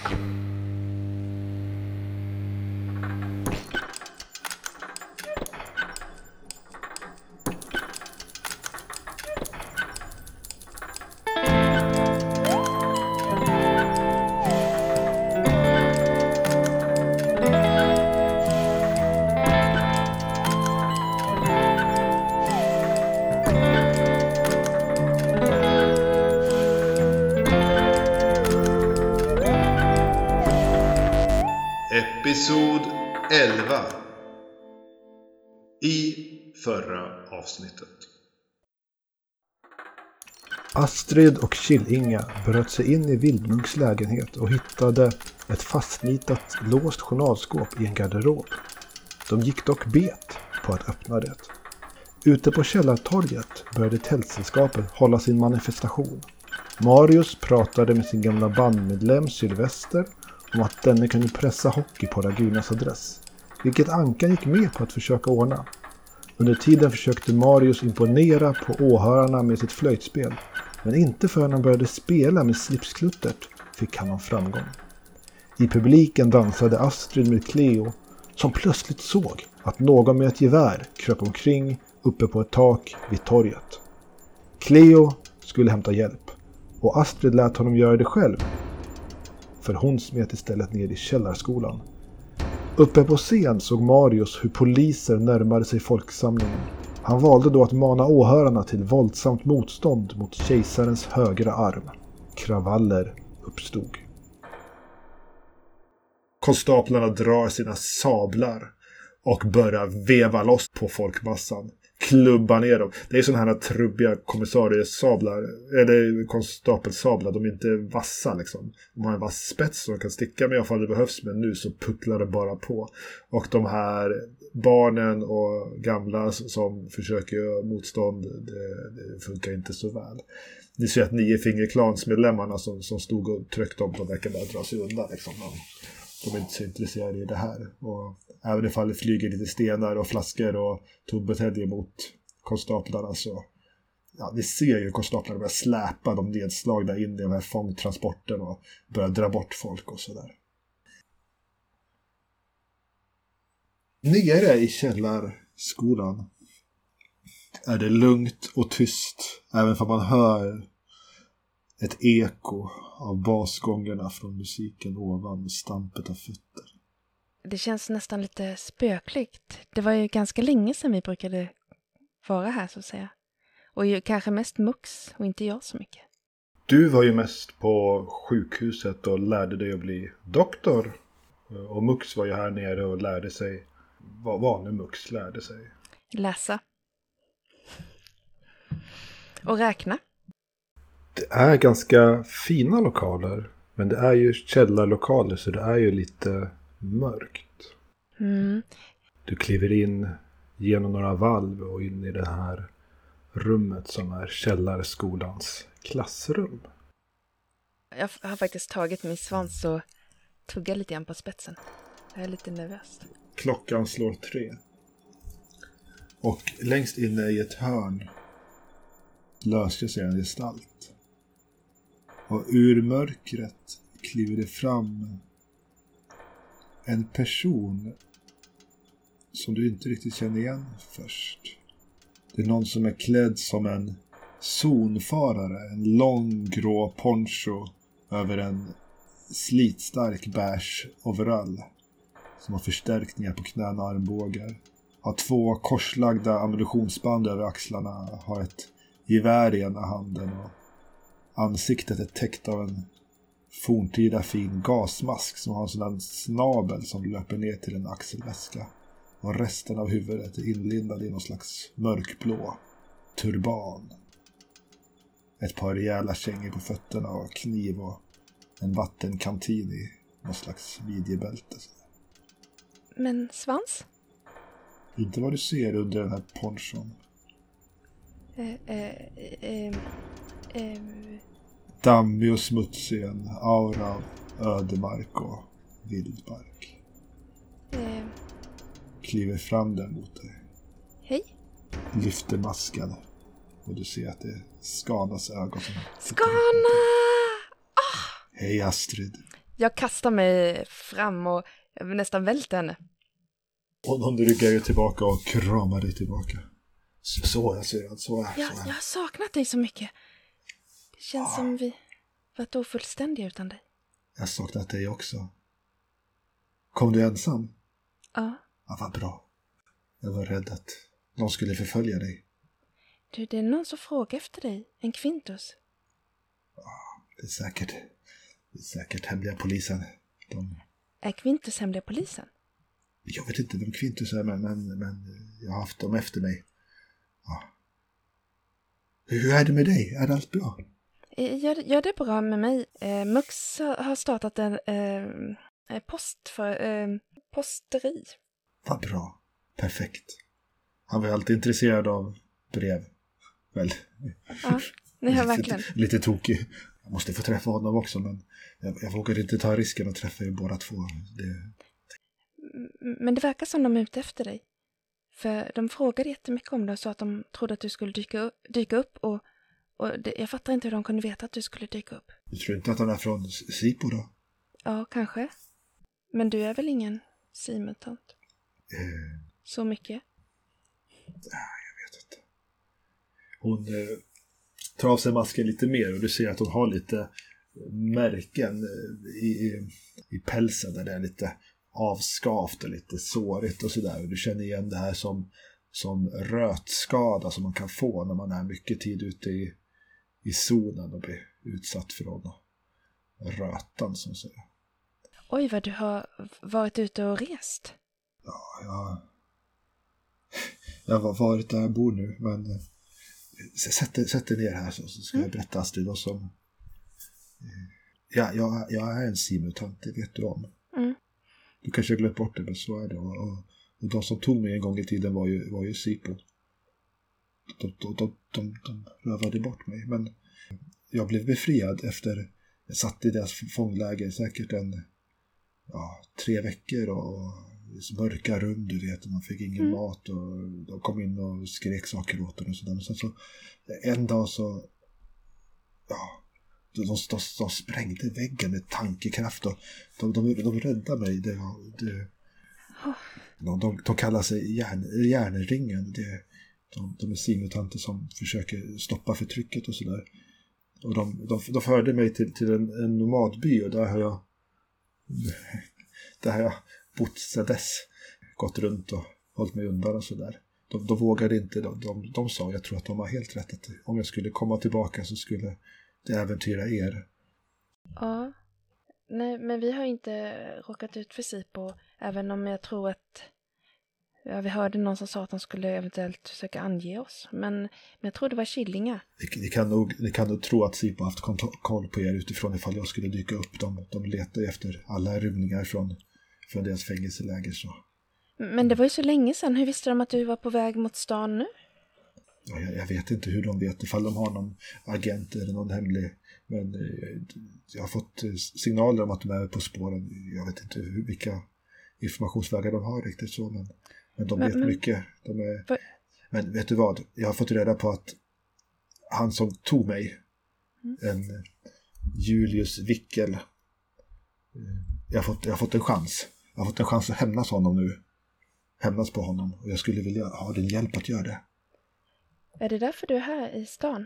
Episod 11. I förra avsnittet. Astrid och Killinga bröt sig in i Vildmunks lägenhet och hittade ett fastnitat låst journalskåp i en garderob. De gick dock bet på att öppna det. Ute på källartorget började tältsällskapet hålla sin manifestation. Marius pratade med sin gamla bandmedlem Sylvester om att denne kunde pressa hockey på Lagunas adress, vilket Ankan gick med på att försöka ordna. Under tiden försökte Marius imponera på åhörarna med sitt flöjtspel, men inte förrän han började spela med slipskluttert fick han någon framgång. I publiken dansade Astrid med Cleo, som plötsligt såg att någon med ett gevär kröp omkring uppe på ett tak vid torget. Cleo skulle hämta hjälp, och Astrid lät honom göra det själv, för hon smet istället ner i källarskolan. Uppe på scen såg Marius hur poliser närmade sig folksamlingen. Han valde då att mana åhörarna till våldsamt motstånd mot kejsarens högra arm. Kravaller uppstod. Konstaplarna drar sina sablar och börjar veva loss på folkmassan. Klubba ner dem. Det är sådana här trubbiga kommissariesablar, eller konstapelsablar. De är inte vassa liksom. De har en vass spets som de kan sticka med ifall det behövs, men nu så pucklar det bara på. Och de här barnen och gamla som försöker göra motstånd, det funkar inte så väl. Ni ser att 9-fingerklansmedlemmarna som stod och tryckte om, de verkar bara dra sig undan liksom. De är inte så intresserade i det här. Och även ifall det flyger lite stenar och flaskor och tombuteljer mot konstaplarna, så ja, ni ser ju konstaplarna börjar släpa de nedslagna in i de här fångtransporten och börjar dra bort folk och sådär. Nere i källarskolan är det lugnt och tyst, även om man hör ett eko av basgångerna från musiken ovan med stampet av fötter. Det känns nästan lite spökligt. Det var ju ganska länge sedan vi brukade vara här, så att säga. Och ju kanske mest Mux och inte jag så mycket. Du var ju mest på sjukhuset och lärde dig att bli doktor. Och Mux var ju här nere och lärde sig vad vanlig Mux lärde sig. Läsa. Och räkna. Det är ganska fina lokaler, men det är ju källarlokaler, så det är ju lite mörkt. Mm. Du kliver in genom några valv och in i det här rummet som är källarskolans klassrum. Jag har faktiskt tagit min svans och tuggat lite grann på spetsen. Jag är lite nervös. Klockan slår 3. Och längst inne i ett hörn löser sig en gestalt. Och ur mörkret kliver det fram en person som du inte riktigt känner igen först. Det är någon som är klädd som en zonfarare. En lång grå poncho över en slitstark beige overall. Som har förstärkningar på knäna och armbågar. Har 2 korslagda ammunitionsband över axlarna. Har ett gevär i ena handen. Och ansiktet är täckt av en forntida fin gasmask som har en sån snabel som löper ner till en axelväska. Och resten av huvudet är inlindad i någon slags mörkblå turban. Ett par rejäla kängor på fötterna och kniv och en vattenkantin i någon slags vidjebälte. Men svans? Inte vad du ser under den här ponchon. Dammig och smutsig, en aura av ödemark och vildbark. Kliver fram där mot dig. Hej. Lyfter masken. Och du ser att det är Skanas ögon som... Skana! Hej Astrid. Jag kastar mig fram och nästan välter henne. Och hon ryggar ju tillbaka och kramar dig tillbaka. Så jag säger han, så är. Jag har saknat dig så mycket. Det känns som vi varit ofullständiga utan dig. Jag har saknat dig också. Kom du ensam? Ja. Ja, vad bra. Jag var rädd att någon skulle förfölja dig. Du, det är någon som frågar efter dig. En Quintus. Det är säkert hemliga polisen. Är Quintus hemliga polisen? Jag vet inte vem Quintus är, men jag har haft dem efter mig. Ja. Hur är det med dig? Är det allt bra? Ja, det är bra med mig. Mux har startat en posteri. Vad bra. Perfekt. Han var alltid intresserad av brev. Väl? Ja, ni hör verkligen. Lite tokig. Jag måste få träffa honom också, men jag vågar inte ta risken att träffa er båda två. Men det verkar som de är ute efter dig. För de frågade jättemycket om det och sa att de trodde att du skulle dyka upp. Och jag fattar inte hur de kunde veta att du skulle dyka upp. Du tror inte att han är från Sipo då? Ja, kanske. Men du är väl ingen simutant? Så mycket? Jag vet inte. Hon tar av sig masken lite mer och du ser att hon har lite märken i pälsen där det är lite avskavt och lite sårigt och sådär. Och du känner igen det här som rötskada som man kan få när man är mycket tid ute i zonen och blir utsatt för någon rötan som säger. Oj, vad du har varit ute och rest. Ja, jag har varit där jag bor nu, men sätt dig ner här så ska jag berätta Astrid vad som... Ja, jag är en simutant, det vet du om. Mm. Du kanske har glömt bort det, men så är det. Och de som tog mig en gång i tiden var ju Sipo. De rövade bort mig, men jag blev befriad efter... Jag satt i deras fångläger säkert 3 veckor och mörka rum, du vet, och man fick ingen mat och de kom in och skrek saker åt den och sådär. Men sen så en dag så de sprängde väggen med tankekraft och de räddade mig. De kallar sig järnringen. De är simutanter som försöker stoppa förtrycket och sådär. Och de förde mig till en nomadby och där har jag bott sedan dess, gått runt och hållit mig undan och sådär. De vågade inte, de sa, jag tror att de har helt rätt, att om jag skulle komma tillbaka så skulle det äventyra er. Ja, nej, men vi har inte råkat ut för Sipo, även om jag tror att vi hörde någon som sa att de skulle eventuellt försöka ange oss. Men jag tror det var Killinga. Ni kan nog tro att Sipo haft koll på er utifrån ifall jag skulle dyka upp. De letar efter alla rymningar från deras fängelseläger. Så. Men det var ju så länge sedan. Hur visste de att du var på väg mot stan nu? Ja, jag vet inte hur de vet, ifall de har någon agent eller någon hemlig. Men jag har fått signaler om att de är på spåren. Jag vet inte vilka informationsvägar de har riktigt så, men de vet mycket. Men vet du vad? Jag har fått reda på att han som tog mig, en Julius Wickel, jag har fått en chans. Jag har fått en chans att hämnas på honom. Och jag skulle vilja ha din hjälp att göra det. Är det därför du är här i stan?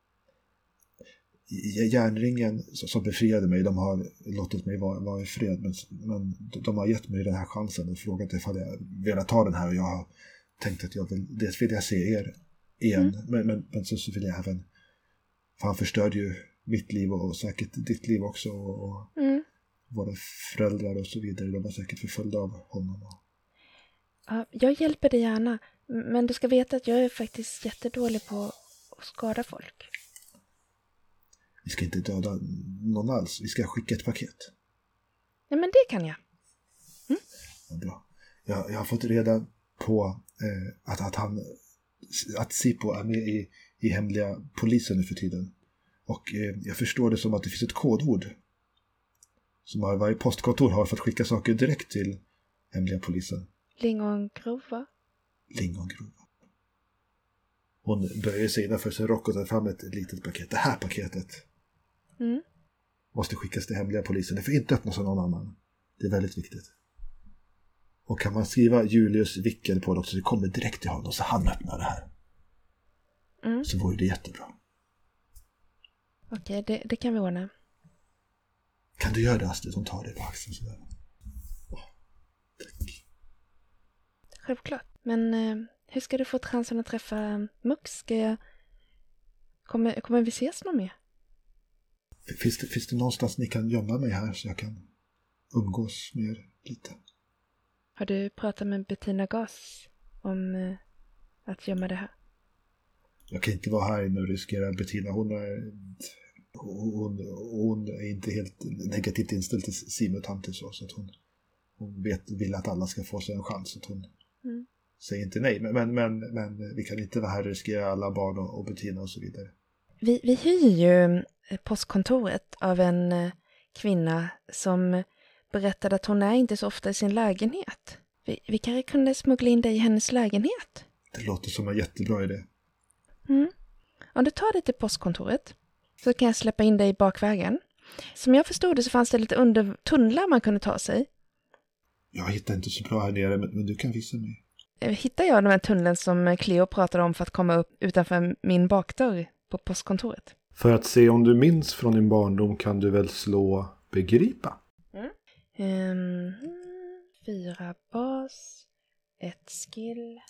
Järnringen som befriade mig, de har låtit mig vara i fred, men de har gett mig den här chansen och frågat ifall jag vill ta den här, och jag har tänkt att dels vill jag se er igen, men så vill jag även, för han förstörde ju mitt liv och säkert ditt liv också, och våra föräldrar och så vidare, de var säkert förföljda av honom. Ja, jag hjälper dig gärna, men du ska veta att jag är faktiskt jättedålig på att skada folk. Vi ska inte döda någon alls. Vi ska skicka ett paket. Nej, men det kan jag. Ja, bra. Jag har fått reda på att Sipo är med i hemliga polisen nu för tiden. Och jag förstår det som att det finns ett kodord som varje postkontor har för att skicka saker direkt till hemliga polisen. Lingongrova. Hon böjer sig innanför sin rock och tar fram ett litet paket. Det här paketet. måste skickas till hemliga polisen. Det får inte öppnas av någon annan. Det är väldigt viktigt. Och kan man skriva Julius Wickel på det också, så det kommer direkt till honom så han öppnar det här. Så vore det jättebra. Okej, det kan vi ordna. Kan du göra det, Astrid? Hon tar dig på axeln sådär. Tack. Självklart. Men hur ska du få chansen att träffa Mux? Kommer vi ses någon mer? Finns det någonstans ni kan gömma mig här så jag kan umgås med er lite? Har du pratat med Bettina Gas om att gömma det här? Jag kan inte vara här inne och riskera Bettina. Hon är inte helt negativt inställd till simutanter så att hon vill att alla ska få sig en chans. Att hon säger inte nej. Men vi kan inte vara här och riskera alla barn och Bettina och så vidare. Vi hyr ju postkontoret av en kvinna som berättade att hon är inte så ofta i sin lägenhet. Vi kanske kunde smuggla in dig i hennes lägenhet. Det låter som en jättebra idé. Om du tar dig till postkontoret så kan jag släppa in dig bakvägen. Som jag förstod det så fanns det lite tunnlar man kunde ta sig. Jag hittar inte så bra här nere, men du kan visa mig. Hittar jag den här tunneln som Cleo pratade om för att komma upp utanför min bakdörr på postkontoret? För att se om du minns från din barndom kan du väl slå begripa? 4 bas, 1 skill,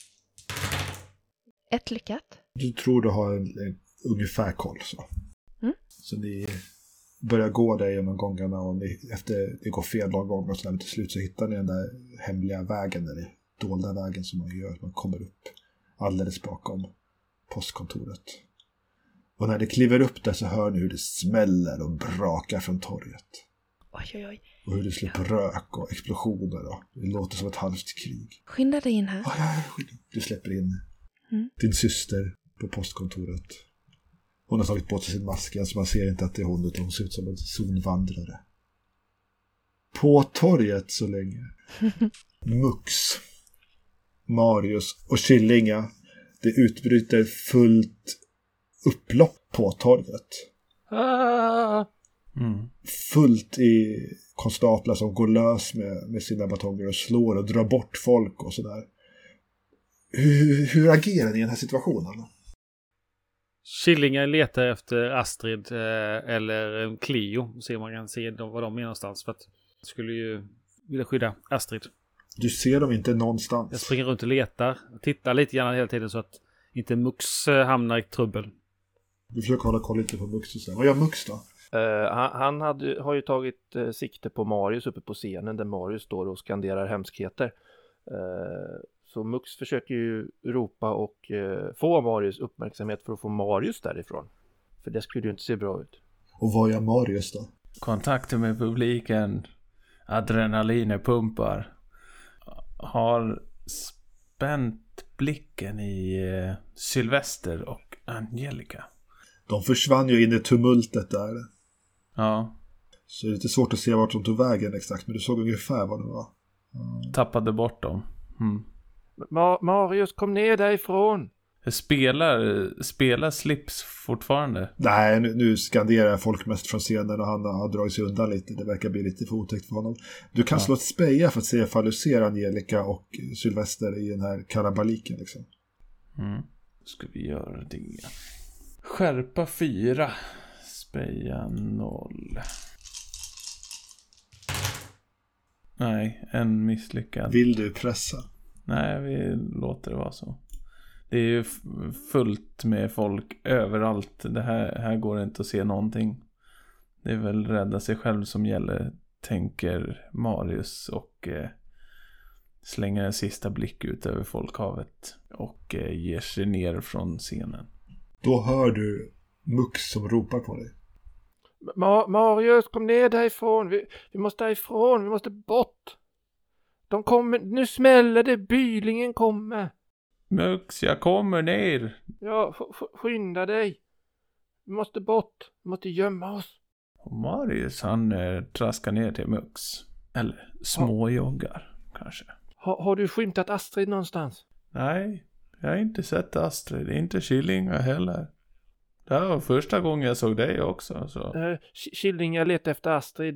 1 lyckat. Du tror du har en ungefär koll så. Så ni börjar gå där genom gångarna och efter det går fel någon gång och så till slut så hittar ni den där hemliga vägen eller dolda vägen som man gör. Man kommer upp alldeles bakom postkontoret. Och när det kliver upp där så hör ni hur det smäller och brakar från torget. Oj. Och hur det släpper rök och explosioner. Och det låter som ett halvt krig. Skynda dig in här. Ja, du släpper in din syster på postkontoret. Hon har tagit på sig sin mask, så man ser inte att det är hon, utan hon ser ut som en zonvandrare. På torget så länge. Mux, Marius och Killinga. Det utbryter fullt upplopp på torget. Fullt i konstaplar som går lös med sina batonger och slår och drar bort folk och sådär. Hur agerar ni i den här situationen? Killingar letar efter Astrid eller Cleo. Så man kan se var de är någonstans. För att jag skulle ju vilja skydda Astrid. Du ser dem inte någonstans. Jag springer runt och letar. Tittar lite grann hela tiden så att inte Mux hamnar i trubbel. Du försöker hålla koll lite på Mux. Vad gör Mux då? Han har ju tagit sikte på Marius uppe på scenen där Marius står och skanderar hemskheter. Så Mux försöker ju ropa och få Marius uppmärksamhet för att få Marius därifrån. För det skulle ju inte se bra ut. Och vad gör Marius då? Kontakter med publiken. Adrenalinet pumpar. Har spänt blicken i Sylvester och Angelica. De försvann ju in i tumultet där. Ja. Så det är lite svårt att se vart de tog vägen exakt. Men du såg ungefär vad det var. Tappade bort dem. Marius, kom ner därifrån. Spelar Slips fortfarande? Nej, nu skanderar folk mest från scenen och han har dragit sig undan lite. Det verkar bli lite för otäckt för honom. Du kan slå ett speja för att se ifall du ser Angelica och Sylvester i den här karabaliken liksom. Ska vi göra det? Skärpa 4. Speja 0. Nej, en misslyckad. Vill du pressa? Nej, vi låter det vara så. Det är ju fullt med folk överallt. Det här går inte att se någonting. Det är väl rädda sig själv som gäller, tänker Marius och slänger en sista blick ut över folkhavet och ger sig ner från scenen. Då hör du Mux som ropar på dig. Marius, kom ner därifrån. Vi måste därifrån, vi måste bort. De kommer, nu smäller det, bylingen kommer. Mux, jag kommer ner. Ja, skynda dig. Vi måste bort, vi måste gömma oss. Och Marius, han traskar ner till Mux. Eller småjoggar, kanske. Har du skymtat Astrid någonstans? Nej, jag har inte sett Astrid. Inte Killinga heller. Ja, första gången jag såg dig också. Så. Killinga letade efter Astrid.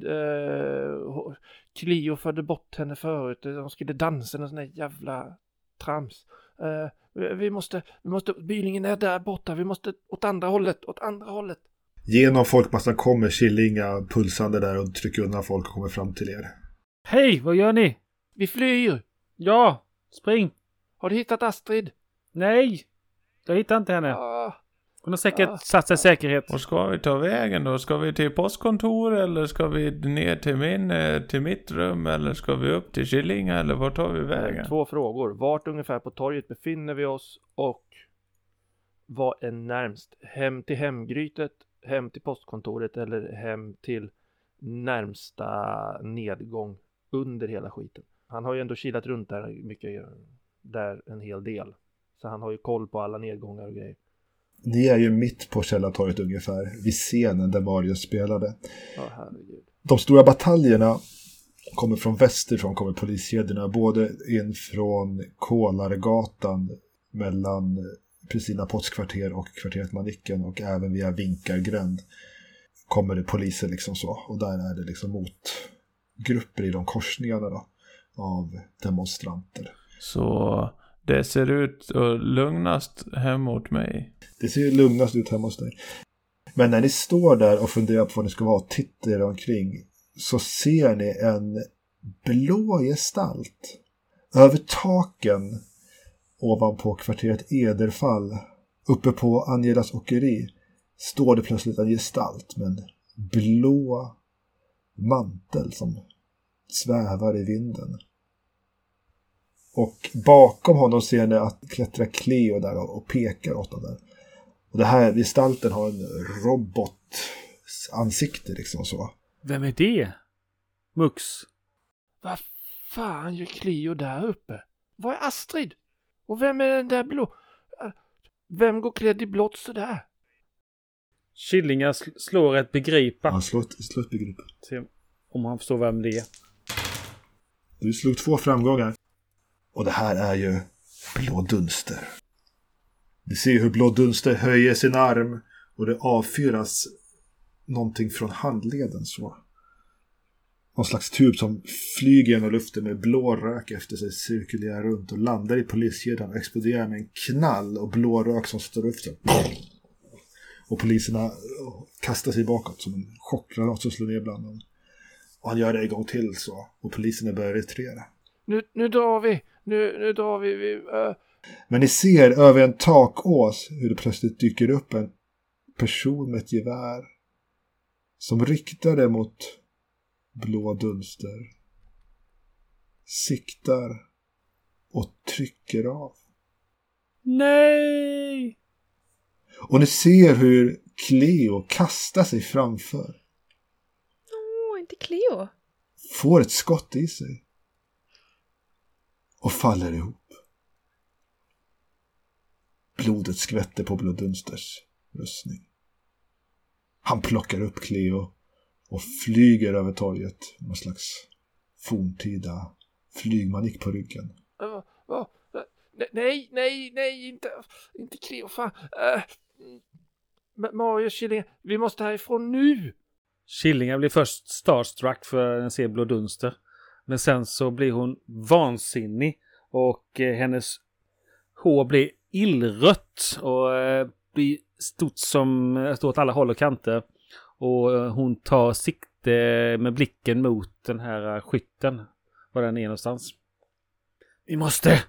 Cleo förde bort henne förut. De skulle dansa en sån där jävla trams. Vi måste, bylingen är där borta. Vi måste åt andra hållet. Genom folkmassan kommer Killinga pulsande där och trycker undan folk och kommer fram till er. Hej, vad gör ni? Vi flyr. Ja, spring. Har du hittat Astrid? Nej, jag hittar inte henne. Hon har säkert satt sig i säkerhet. Och ska vi ta vägen då? Ska vi till postkontor eller ska vi ner till mitt rum eller ska vi upp till Killinga eller var tar vi vägen? 2 frågor. Vart ungefär på torget befinner vi oss och vad är närmst? Hem till Hemgrytet, hem till postkontoret eller hem till närmsta nedgång under hela skiten? Han har ju ändå kilat runt där en hel del. Så han har ju koll på alla nedgångar och grejer. Ni är ju mitt på Källartorget ungefär, vid scenen där Marius spelade. Herregud. De stora bataljerna kommer från västerifrån, kommer poliskedjorna, både in från Kålargatan mellan Pristina Pottskvarter och kvarteret Manicken och även via Vinkargränd kommer det poliser liksom så. Och där är det liksom motgrupper i de korsningarna då, av demonstranter. Så det ser ut att lugnast hemma åt mig. Det ser ju lugnast ut hemma hos dig. Men när ni står där och funderar på vad ni ska vara och tittar er omkring så ser ni en blå gestalt. Över taken ovanpå kvarteret Ederfall, uppe på Angelas åkeri, står det plötsligt en gestalt med en blå mantel som svävar i vinden. Och bakom honom ser ni att klättrar Cleo där och pekar åt honom där. Och det här gestalten har en robotansikte liksom så. Vem är det? Mux. Vad fan gör Cleo där uppe? Vad är Astrid? Och vem är den där blå? Vem går klädd i blått sådär? Killinga slår ett begripa. Han slår ett begripa. Se om han förstår vem det är. Du slog 2 framgångar. Och det här är ju Blå Dunster. Vi ser hur Blå Dunster höjer sin arm och det avfyras någonting från handleden så. Någon slags tub som flyger genom luften med blå rök efter sig, cirkulerar runt och landar i poliskedjan och exploderar med en knall och blå rök som står upp. Och poliserna kastar sig bakåt som en chockgranat som slår ner bland dem. Och han gör det en gång till så. Och poliserna börjar retirera. Nu drar vi. Nu drar vi. Men ni ser över en takås hur det plötsligt dyker upp en person med ett gevär som riktar det mot Blå Dunster, siktar och trycker av. Nej! Och ni ser hur Cleo kastar sig framför. Inte Cleo. Får ett skott i sig. Och faller ihop. Blodet skvätter på Blå Dunsters rustning. Han plockar upp Cleo och flyger över torget. Någon slags forntida flygmanik på ryggen. Nej, inte Cleo, fan. Marius, Killinga, vi måste härifrån nu. Killinga blir först starstruck för att se Blå Dunster. Men sen så blir hon vansinnig och hennes hår blir illrött och blir stort åt alla håll och kanter. Och hon tar sikte med blicken mot den här skytten. Var den är någonstans. Vi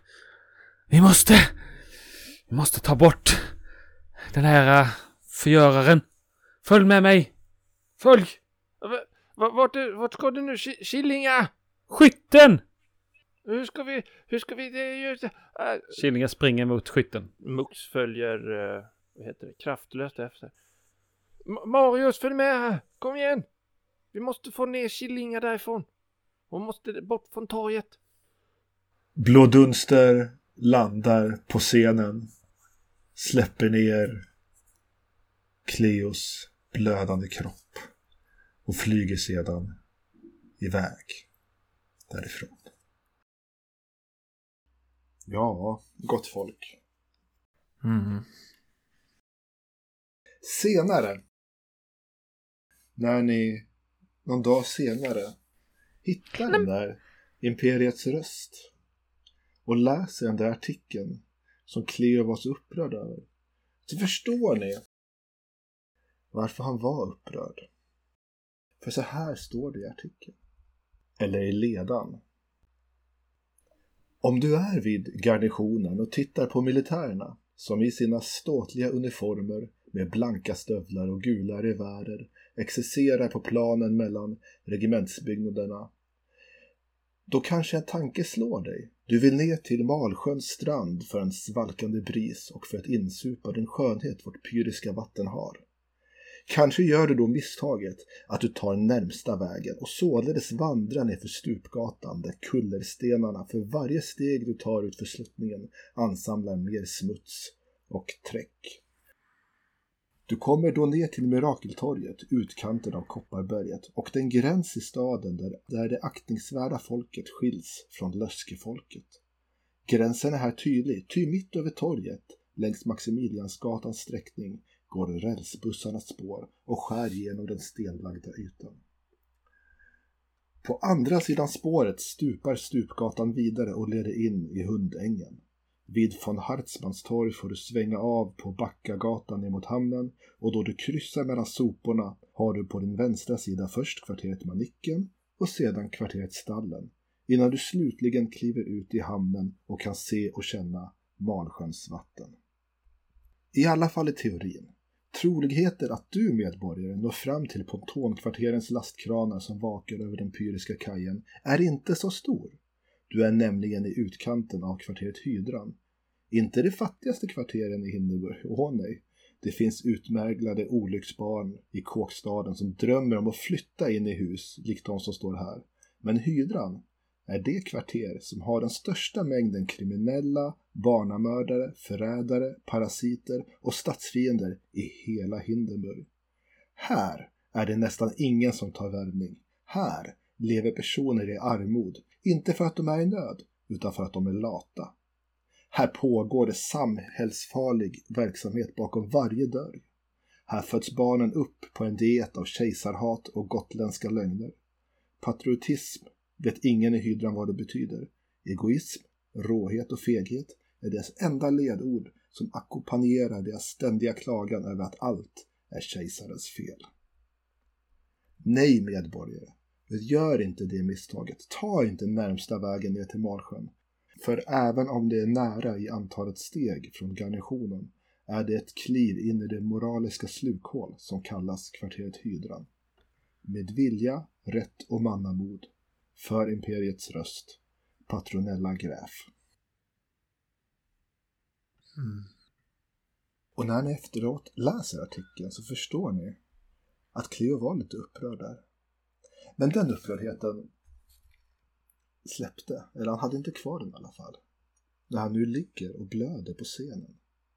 måste ta bort den här förgöraren. Följ med mig. Följ. Vart ska du nu, Killinga? Skytten! Hur ska vi det? Killinga springer mot skytten. Mux följer kraftlöst efter. Marius, följ med här. Kom igen. Vi måste få ner Killinga därifrån. Hon måste bort från torget. Blå Dunster landar på scenen. Släpper ner Cleos blödande kropp. Och flyger sedan iväg därifrån. Ja, gott folk. Senare, när ni någon dag senare hittar den där Imperiets röst och läser den där artikeln som Cleo var så upprörd över, så förstår ni varför han var upprörd. För så här står det i artikeln, eller i ledan. Om du är vid garnisonen och tittar på militärerna som i sina ståtliga uniformer med blanka stövlar och gula revärer exercerar på planen mellan regimentsbyggnaderna, då kanske en tanke slår dig. Du vill ner till Malsjöns strand för en svalkande bris och för att insupa den skönhet vårt pyriska vatten har. Kanske gör du då misstaget att du tar närmsta vägen och således vandrar ner för stupgatan där kullerstenarna för varje steg du tar ut för sluttningen ansamlar mer smuts och träck. Du kommer då ner till Mirakeltorget, utkanten av Kopparberget och den gräns i staden där det aktningsvärda folket skiljs från löskefolket. Gränsen är här tydlig, ty mitt över torget, längs Maximiliansgatans sträckning, går rälsbussarnas spår och skär genom den stenlagda ytan. På andra sidan spåret stupar stupgatan vidare och leder in i Hundängen. Vid von Hartmanns torg får du svänga av på Backagatan ner mot hamnen, och då du kryssar mellan soporna har du på din vänstra sida först kvarteret Manicken och sedan kvarteret Stallen, innan du slutligen kliver ut i hamnen och kan se och känna Malsjöns vatten. I alla fall i teorin. Troligheten att du medborgare når fram till pontonkvarterens lastkranar som vakar över den pyriska kajen är inte så stor. Du är nämligen i utkanten av kvarteret Hydran. Inte det fattigaste kvarteren i Hindenburg, nej. Det finns utmärglade olycksbarn i kåkstaden som drömmer om att flytta in i hus, likt de som står här. Men Hydran är det kvarter som har den största mängden kriminella, barnamördare, förrädare, parasiter och statsfiender i hela Hindenburg. Här är det nästan ingen som tar värvning. Här lever personer i armod, inte för att de är i nöd, utan för att de är lata. Här pågår det samhällsfarlig verksamhet bakom varje dörr. Här föds barnen upp på en diet av kejsarhat och gotländska lögner. Patriotism vet ingen i Hydran vad det betyder. Egoism, råhet och feghet är deras enda ledord som ackompanjerar deras ständiga klagan över att allt är kejsarens fel. Nej, medborgare, gör inte det misstaget. Ta inte närmsta vägen ner till Malsjön. För även om det är nära i antalet steg från garnisonen är det ett kliv in i det moraliska slukhål som kallas kvarteret Hydran. Med vilja, rätt och mannamod, för imperiets röst, Patronella Gräf. Och när ni efteråt läser artikeln så förstår ni att Cleo var lite upprörd där. Men den upprördheten släppte, eller han hade inte kvar den i alla fall, när han nu ligger och blöder på scenen.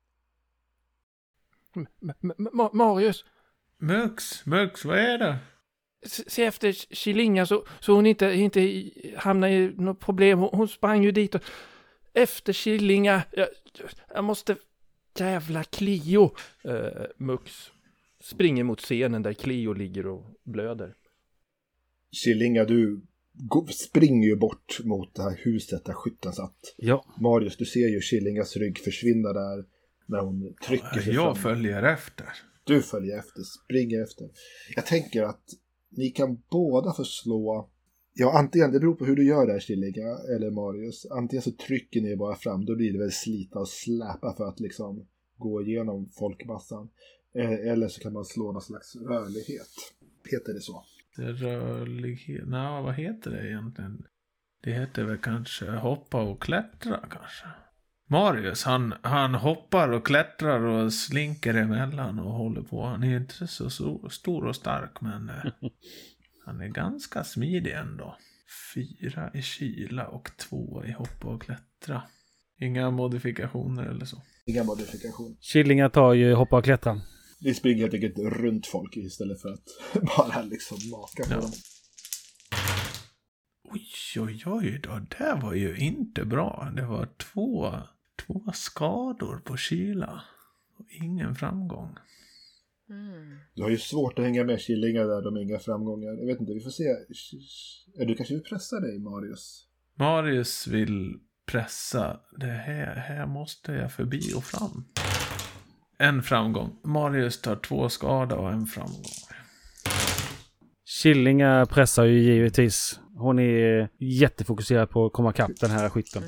Marius! Mux, vad är det? Se efter Killinga så hon inte hamnar i något problem. Hon sprang ju dit och efter Killinga. Jag måste jävla Cleo. Mux springer mot scenen där Cleo ligger och blöder. Killinga, du springer ju bort mot det här huset där skytten satt. Ja. Marius, du ser ju Killingas rygg försvinna där när hon trycker sig Jag fram. följer efter. Du följer efter, springer efter. Jag tänker att ni kan båda få slå. Ja, antingen, det beror på hur du gör det här, Killinga eller Marius. Antingen så trycker ni bara fram, då blir det väl slita och släpa för att liksom gå igenom folkmassan. Eller så kan man slå någon slags rörlighet. Heter det så? Rörlighet? Nej, vad heter det egentligen? Det heter väl kanske hoppa och klättra kanske. Marius, han hoppar och klättrar och slinker emellan och håller på. Han är inte så stor och stark, men han är ganska smidig ändå. 4 i kyla och 2 i hoppa och klättra. Inga modifikationer eller så. Inga modifikationer. Killingar tar ju hoppa och klättra. Vi springer helt enkelt runt folk istället för att bara liksom maka på dem. Oj då, det var ju inte bra. Det var två skador på kyla och ingen framgång. Du har ju svårt att hänga med Killinga där, de har inga framgångar. Jag vet inte, vi får se. Du kanske vill pressa dig, Marius? Marius vill pressa. Det här måste jag förbi och fram. En framgång. Marius tar 2 skada och en framgång. Killinga pressar ju givetvis. Hon är jättefokuserad på att komma kapp den här skytten.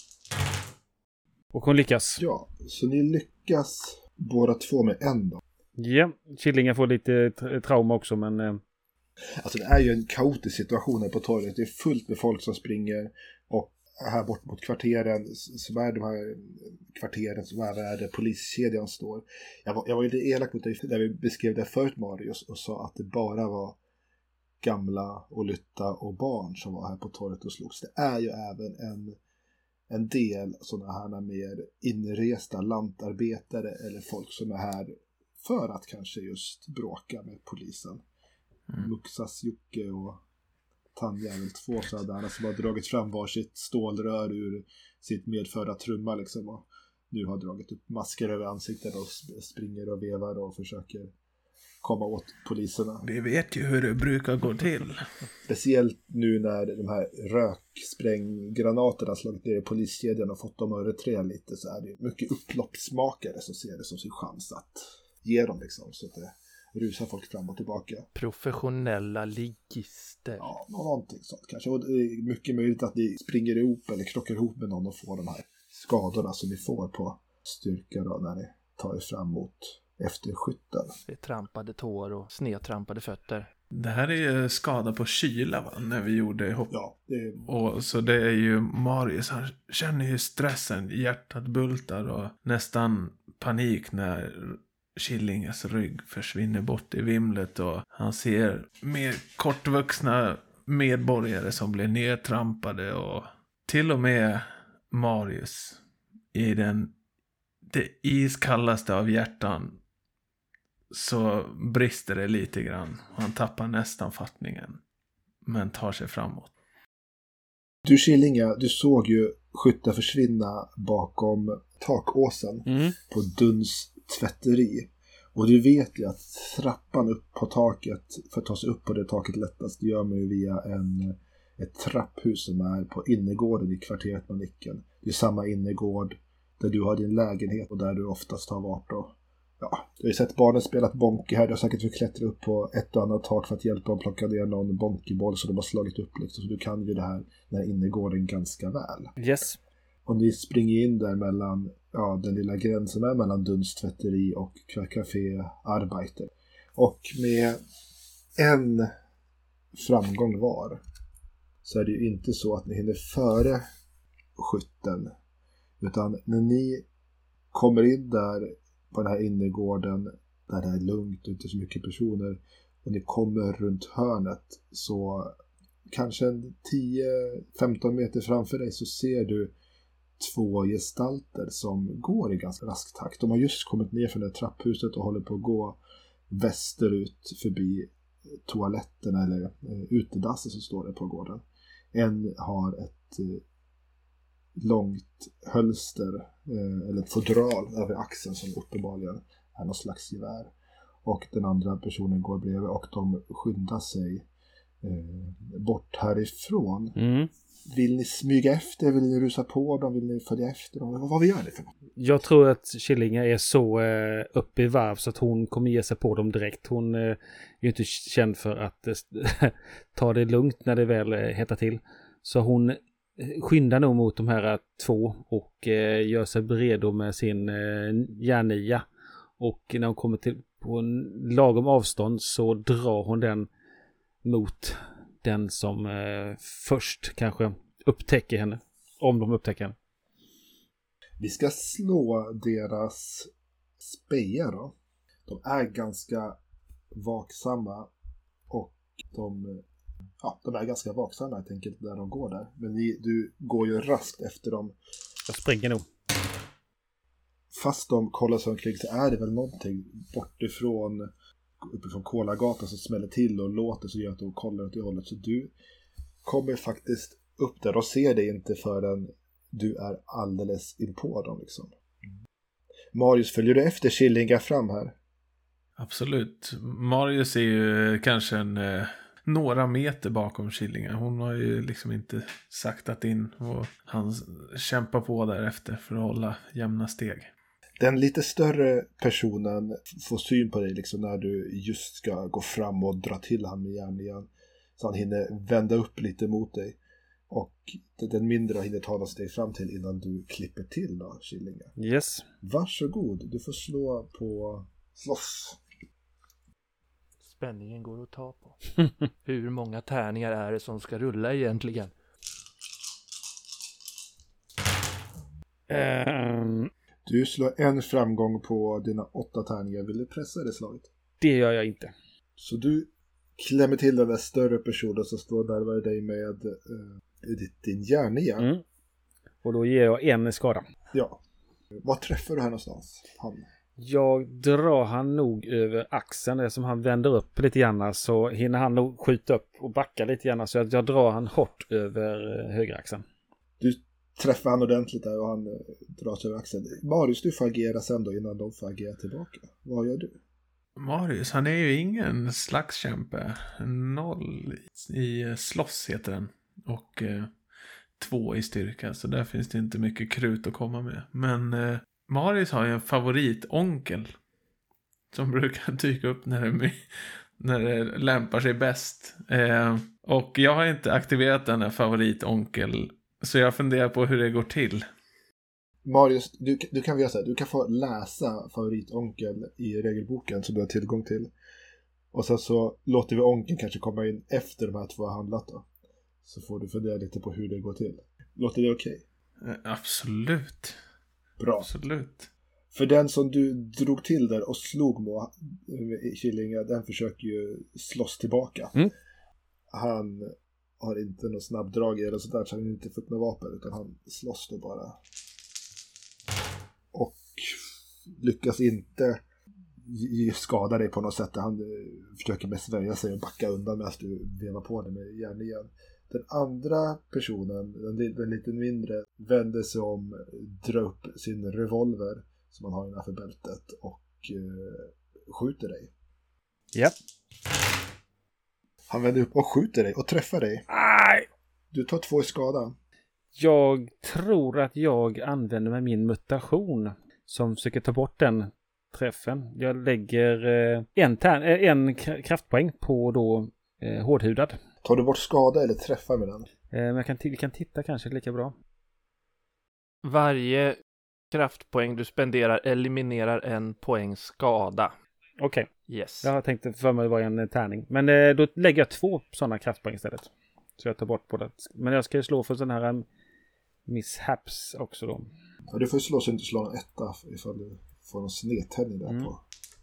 Och hon lyckas. Ja, så ni lyckas båda två med en då. Ja, Killinga får lite trauma också, men... Alltså det är ju en kaotisk situation här på torget. Det är fullt med folk som springer, och här bort mot kvarteren, som är de här kvarteren som är där poliskedjan står. Jag var lite elak mot dig där vi beskrev det förut, Marius, och sa att det bara var gamla och lytta och barn som var här på torget och slogs. Det är ju även en del sådana här mer inresta lantarbetare eller folk som är här för att kanske just bråka med polisen. Muxas, Jocke och Tanja är väl 2 sådana som har dragit fram varsitt stålrör ur sitt medförda trumma liksom, och nu har dragit upp masker över ansiktet och springer och vevar och försöker komma åt poliserna. Vi vet ju hur det brukar gå till. Speciellt nu när de här rökspränggranaterna slagit ner i poliskedjan och fått dem att retrera lite, så är det mycket upploppsmakare som ser det som sin chans att ge dem liksom, så att det rusar folk fram och tillbaka. Professionella ligister. Ja, någonting sånt kanske. Och det är mycket möjligt att ni springer ihop eller krockar ihop med någon och får de här skadorna som ni får på styrka då, när ni tar er fram mot efterskytten. Det är trampade tår och snedtrampade fötter. Det här är ju skada på kyla, va? När vi gjorde ihop. Ja, Och så det är ju Marius, han känner ju stressen, hjärtat bultar och nästan panik när Killingas rygg försvinner bort i vimlet, och han ser mer kortvuxna medborgare som blir nedtrampade, och till och med Marius i det iskallaste av hjärtan så brister det lite grann. Han tappar nästan fattningen, men tar sig framåt. Du Killinga, du såg ju skyttar försvinna bakom takåsen på Duns tvätteri. Och du vet ju att trappan upp på taket, för att ta sig upp på det taket lättast, det gör man ju via ett trapphus som är på innergården i kvarteret Manicken. Det är samma innergård där du har din lägenhet och där du oftast har varit då. Ja, du har ju sett barnen spelat bonky här. Du har säkert fått klättra upp på ett och annat tak för att hjälpa dem plocka ner någon bonkyboll så de har slagit upp liksom. Så du kan ju den här innergården ganska väl. Yes. Och ni springer in där mellan den lilla gränsen är mellan Duns tvätteri och Café Arbeiter. Och med en framgång var så är det ju inte så att ni hinner före skytten, utan när ni kommer in där på den här innergården där det är lugnt och inte så mycket personer, och ni kommer runt hörnet, så kanske 10-15 meter framför dig så ser du 2 gestalter som går i ganska rask takt. De har just kommit ner från det trapphuset och håller på att gå västerut förbi toaletterna eller utedasset som står där på gården. En har ett långt hölster eller ett fodral över axeln som uppenbarligen är någon slags gevär. Och den andra personen går bredvid och de skyndar sig bort härifrån. Vill ni smyga efter? Vill ni rusa på dem? Vill ni följa efter dem? Vad gör ni för något? Jag tror att Killinga är så uppe i varv så att hon kommer ge sig på dem direkt. Hon är ju inte känd för att ta det lugnt när det väl hettar till. Så hon skyndar nog mot de här 2 och gör sig redo med sin järnia. Och när hon kommer till på en lagom avstånd så drar hon den mot den som först kanske upptäcker henne. Om de upptäcker henne. Vi ska slå deras spejar då. De är ganska vaksamma och de är ganska vaksamma helt enkelt där de går där. Men du går ju raskt efter dem. Jag springer nog. Fast de kollar sig omkring så är det väl någonting uppifrån Kolagatan som smäller till och låter så gör att de kollar åt det hållet. Så du kommer faktiskt upp där och ser det inte förrän du är alldeles inpå dem liksom. Marius, följer du efter Killinga fram här? Absolut. Marius är ju kanske några meter bakom Killinga. Hon har ju liksom inte saktat in och han kämpar på därefter för att hålla jämna steg. Den lite större personen får syn på dig liksom när du just ska gå fram och dra till han med järnigen. Så han hinner vända upp lite mot dig. Och den mindre hinner ta något steg fram till innan du klipper till då, Killinga. Yes. Varsågod, du får slå på slåss. Spänningen går att ta på. Hur många tärningar är det som ska rulla egentligen? Du slår en framgång på dina 8 tärningar. Vill du pressa det slaget? Det gör jag inte. Så du klämmer till den där större personen som står närmare dig med din järnhjärn. Mm. Och då ger jag en skada. Ja. Vad träffar du här någonstans? Han. Jag drar han nog över axeln. Det som han vänder upp lite grann så hinner han nog skjuta upp och backa lite grann. Så jag drar han hårt över högeraxeln. Du träffar han ordentligt där och han drar sig över axeln. Marius, du får agera sen då innan de får agera tillbaka. Vad gör du? Marius, han är ju ingen slagskämpe. 0 i slåss heter den. Och 2 i styrka. Så där finns det inte mycket krut att komma med. Men Marius har ju en favoritonkel. Som brukar dyka upp när det lämpar sig bäst. Och jag har inte aktiverat den här favoritonkel. Så jag funderar på hur det går till. Marius, du kan göra så här. Du kan få läsa favoritonkel i regelboken som du har tillgång till. Och sen så låter vi onkeln kanske komma in efter de här 2 har handlat då. Så får du fundera lite på hur det går till. Låter det okej? Absolut. Bra. Absolut. För den som du drog till där och slog med Killinga, den försöker ju slåss tillbaka. Mm. Han har inte någon snabbdrag eller sådär, så han har inte fått några vapen, utan han slåss då bara. Och lyckas inte skada dig på något sätt. Han försöker mest värja sig och backa undan medan du vevar på det med järn igen. Den andra personen, den lite mindre, vänder sig om, drar upp sin revolver som han har innanför bältet och skjuter dig. Ja. Han vänder upp och skjuter dig och träffar dig. Aj! Du tar 2 i skada. Jag tror att jag använder mig min mutation som försöker ta bort den träffen. Jag lägger en kraftpoäng på då hårdhudad. Tar du bort skada eller träffar med den? Men vi kan titta kanske lika bra. Varje kraftpoäng du spenderar eliminerar 1 poäng skada. Okej. Yes. Jag tänkte för mig det var en tärning. Men då lägger jag 2 sådana kraftpoäng istället. Så jag tar bort båda. Men jag ska slå för sån här mishaps också då. Ja, du får slå så du inte slår en 1 ifall du får någon snedtändning där på.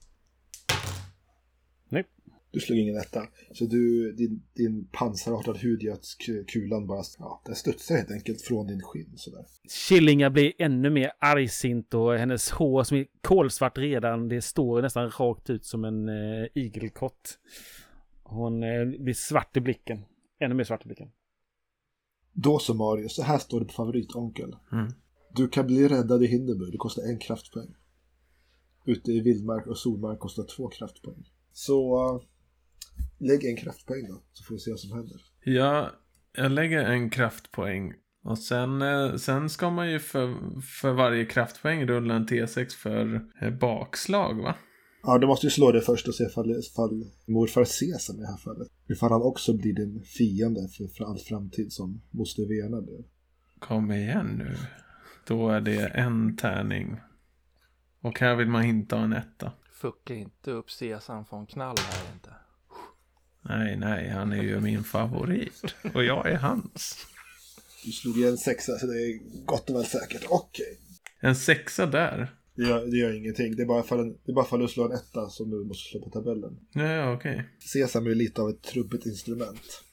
Nej. Du slog ingen 1. Så din pansarartad hud gör att kulan bara, den studsar helt enkelt från din skinn sådär. Killinga blir ännu mer argsint och hennes hår som är kolsvart redan, det står nästan rakt ut som en igelkott. Hon blir svart i blicken. Ännu mer svart i blicken. Då så Marius, så här står det på favoritonkel. Du kan bli räddad i Hindenburg, det kostar 1 kraftpoäng. Ute i vildmark och solmark kostar 2 kraftpoäng. Så lägg 1 kraftpoäng då, så får vi se vad som händer. Ja, jag lägger 1 kraftpoäng. Och sen ska man ju för varje kraftpoäng rulla en T6 för bakslag, va? Ja, du måste ju slå det först och se ifall morfar Sesam i det här fallet. Ifall han också blir din fiende för all framtid som Moster Vena blev. Kom igen nu. Då är det 1 tärning. Och här vill man inte ha en 1. Fucka inte upp Sesam från knall här inte. Nej, han är ju min favorit. Och jag är hans. Du slog ju en 6, så det är gott och väl säkert. Okej. En 6 där? Det gör ingenting. Det är bara för att du slår en 1 som du måste slå på tabellen. Ja, okej. Sesam är lite av ett trubbigt instrument.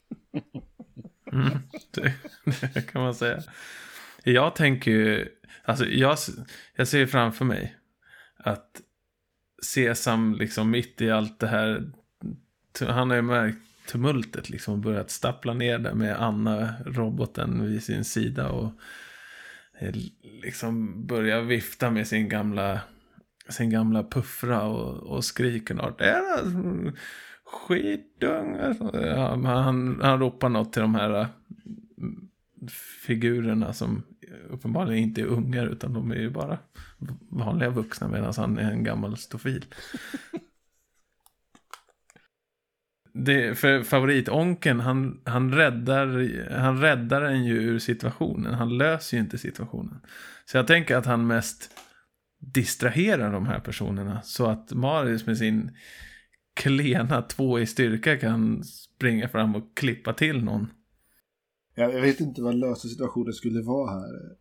Det kan man säga. Jag tänker ju, alltså jag ser framför mig att Sesam liksom mitt i allt det här, han har ju märkt tumultet liksom, börjat stappla ner där med Anna-roboten vid sin sida och liksom börja vifta med sin gamla sin gamla puffra och skriker något. Det är skitungar. Ja, men han ropar något till de här figurerna som uppenbarligen inte är ungar utan de är ju bara vanliga vuxna medan han är en gammal stofil. Det, för favoritonken han räddar en ju ur situationen. Han löser ju inte situationen. Så jag tänker att han mest distraherar de här personerna så att Marius med sin klena 2 i styrka kan springa fram och klippa till någon. Jag vet inte vad lösa situationen skulle vara här.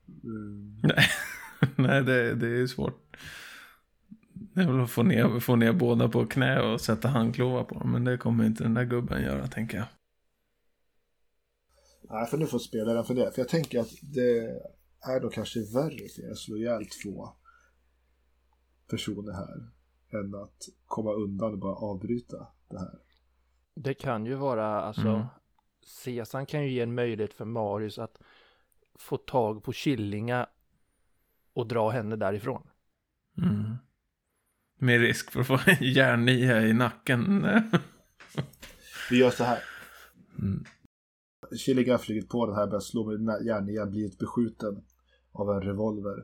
Nej, det är ju svårt. Det är väl att få ner båda på knä och sätta handklovar på dem. Men det kommer inte den där gubben göra, tänker jag. Nej, för nu får spelaren för det. För jag tänker att det är då kanske värre för att slå ihjäl 2 personer här än att komma undan och bara avbryta det här. Det kan ju vara, alltså Sesan kan ju ge en möjlighet för Marius att få tag på Killinga och dra henne därifrån. Mm. Med risk för att få en järnia i nacken. Vi gör så här. Killinga har flugit på den här, börjar slå med den här järnian, blivit beskjuten av en revolver.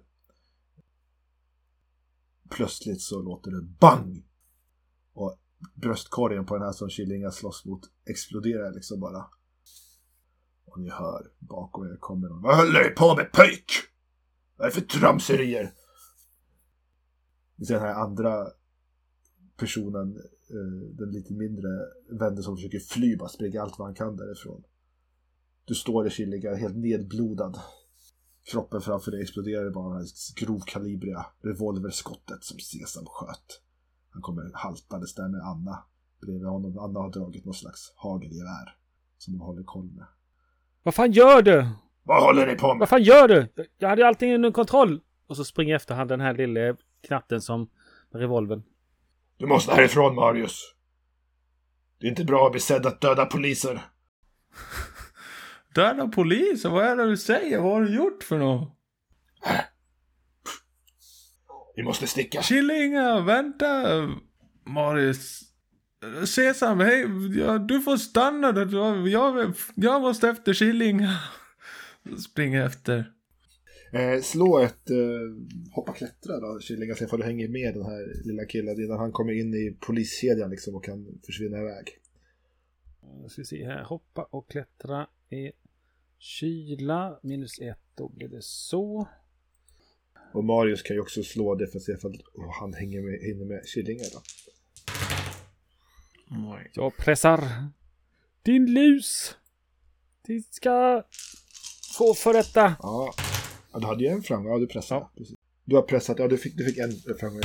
Plötsligt så låter det bang! Och bröstkorgen på den här som Killinga slåss mot exploderar liksom bara. Och ni hör bakom er kommer någon. Vad håller du på med, pöjk? Vad är det för tramserier? Den här andra personen, den lite mindre vännen som försöker fly, bara springa allt vad han kan därifrån. Du står i Killinga helt nedblodad. Kroppen framför dig exploderar bara det här grovkalibriga revolverskottet som Sesam sköt. Han kommer haltandes där med Anna bredvid honom. Anna har dragit någon slags hagelgevär som hon håller koll med. Vad fan gör du? Vad håller ni på med? Vad fan gör du? Jag hade allting under kontroll. Och så springer efter han den här lilla knatten som revolven. Du måste härifrån, Marius. Det är inte bra att bli sedd att döda poliser. Döda poliser? Vad är det du säger? Vad har du gjort för något? Vi måste sticka. Killinga, vänta. Marius. Sesam, hej. Du får stanna där. Jag måste efter Killinga. Springa efter. Slå ett hoppa klättra då, Killinga, så får du hänger med den här lilla killen innan han kommer in i poliskedjan liksom och kan försvinna iväg. Ska vi se här. Hoppa och klättra är kyla. -1. Då blir det så. Och Marius kan ju också slå det för att se ifall han hinner med Killinga då. Jag pressar. Din lus. Du ska få för detta. Ja, du hade ju en framgång. Ja, du pressade. Ja. Du har pressat. Ja, du fick en framgång.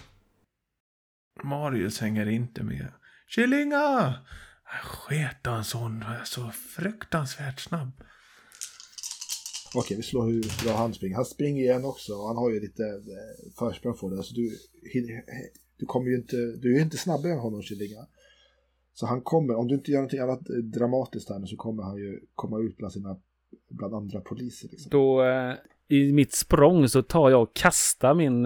Marius hänger inte med. Killinga! Sket en sån så fruktansvärt snabb. Okej, vi slår hur bra han springer. Han springer igen också och han har ju lite försprång för det. Så du kommer ju inte, du är ju inte snabbare än honom, Killinga. Så han kommer, om du inte gör någonting annat dramatiskt här nu, så kommer han ju komma ut bland andra poliser liksom. Då i mitt språng så tar jag och kastar min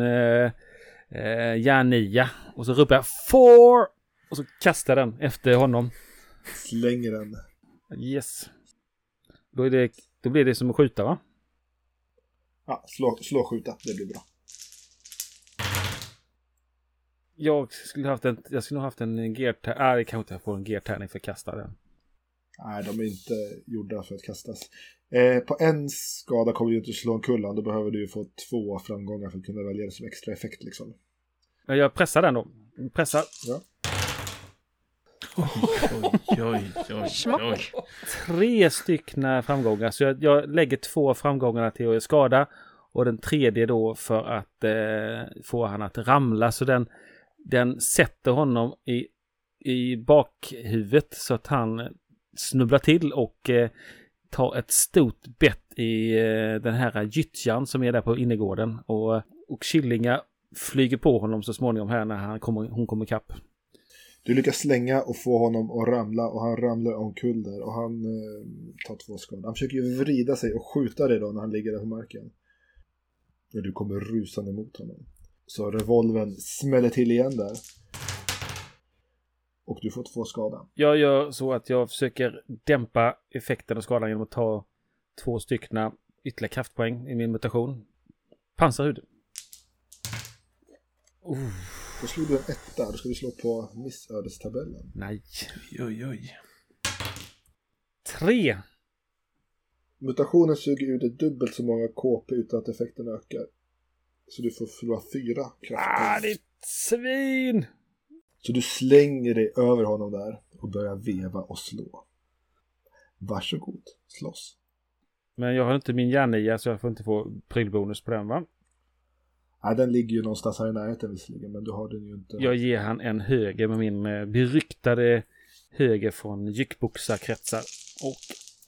järnia och så ropar jag 4 och så kastar den efter honom. Slänger den. Yes. Då blir det som att skjuta, va? Ja, slå och skjuta. Det blir bra. Jag skulle nog haft en gear-tärning. Jag kan inte få en gear-tärning för att kasta den. Nej, de är inte gjorda för att kastas. På en skada kommer du inte slå en kullan. Då behöver du ju få 2 framgångar för att kunna välja det som extra effekt liksom. Jag pressar den då. Pressar. Ja. Oj. 3 stycken framgångar. Så jag lägger 2 framgångar till att skada. Och den tredje då för att få han att ramla. Så den sätter honom i bakhuvudet så att han snubblar till och tar ett stort bett i den här gyttjan som är där på innergården. Och Killinga flyger på honom så småningom här när hon kommer kapp. Du lyckas slänga och få honom att ramla och han ramlar omkull där och han tar 2 skador. Han försöker ju vrida sig och skjuta dig då när han ligger där på marken. När du kommer rusande mot honom. Så revolven smäller till igen där. Och du får 2 skada. Jag gör så att jag försöker dämpa effekten av skadan genom att ta 2 stycken ytterligare kraftpoäng i min mutation. Pansarhud. Då slog du en 1 där. Då ska du slå på missödestabellen. Nej. Oj. 3. Mutationen suger ut ett dubbelt så många KP utan att effekten ökar. Så du får förlora 4 kraftpoäng. Ditt svin! Så du slänger dig över honom där och börjar veva och slå. Varsågod, slåss. Men jag har inte min järnia så jag får inte få prylbonus på den, va? Nej, den ligger ju någonstans här i närheten visserligen, men du har den ju inte. Jag ger han en höger med min beryktade höger från jyckboxarkretsar. Och...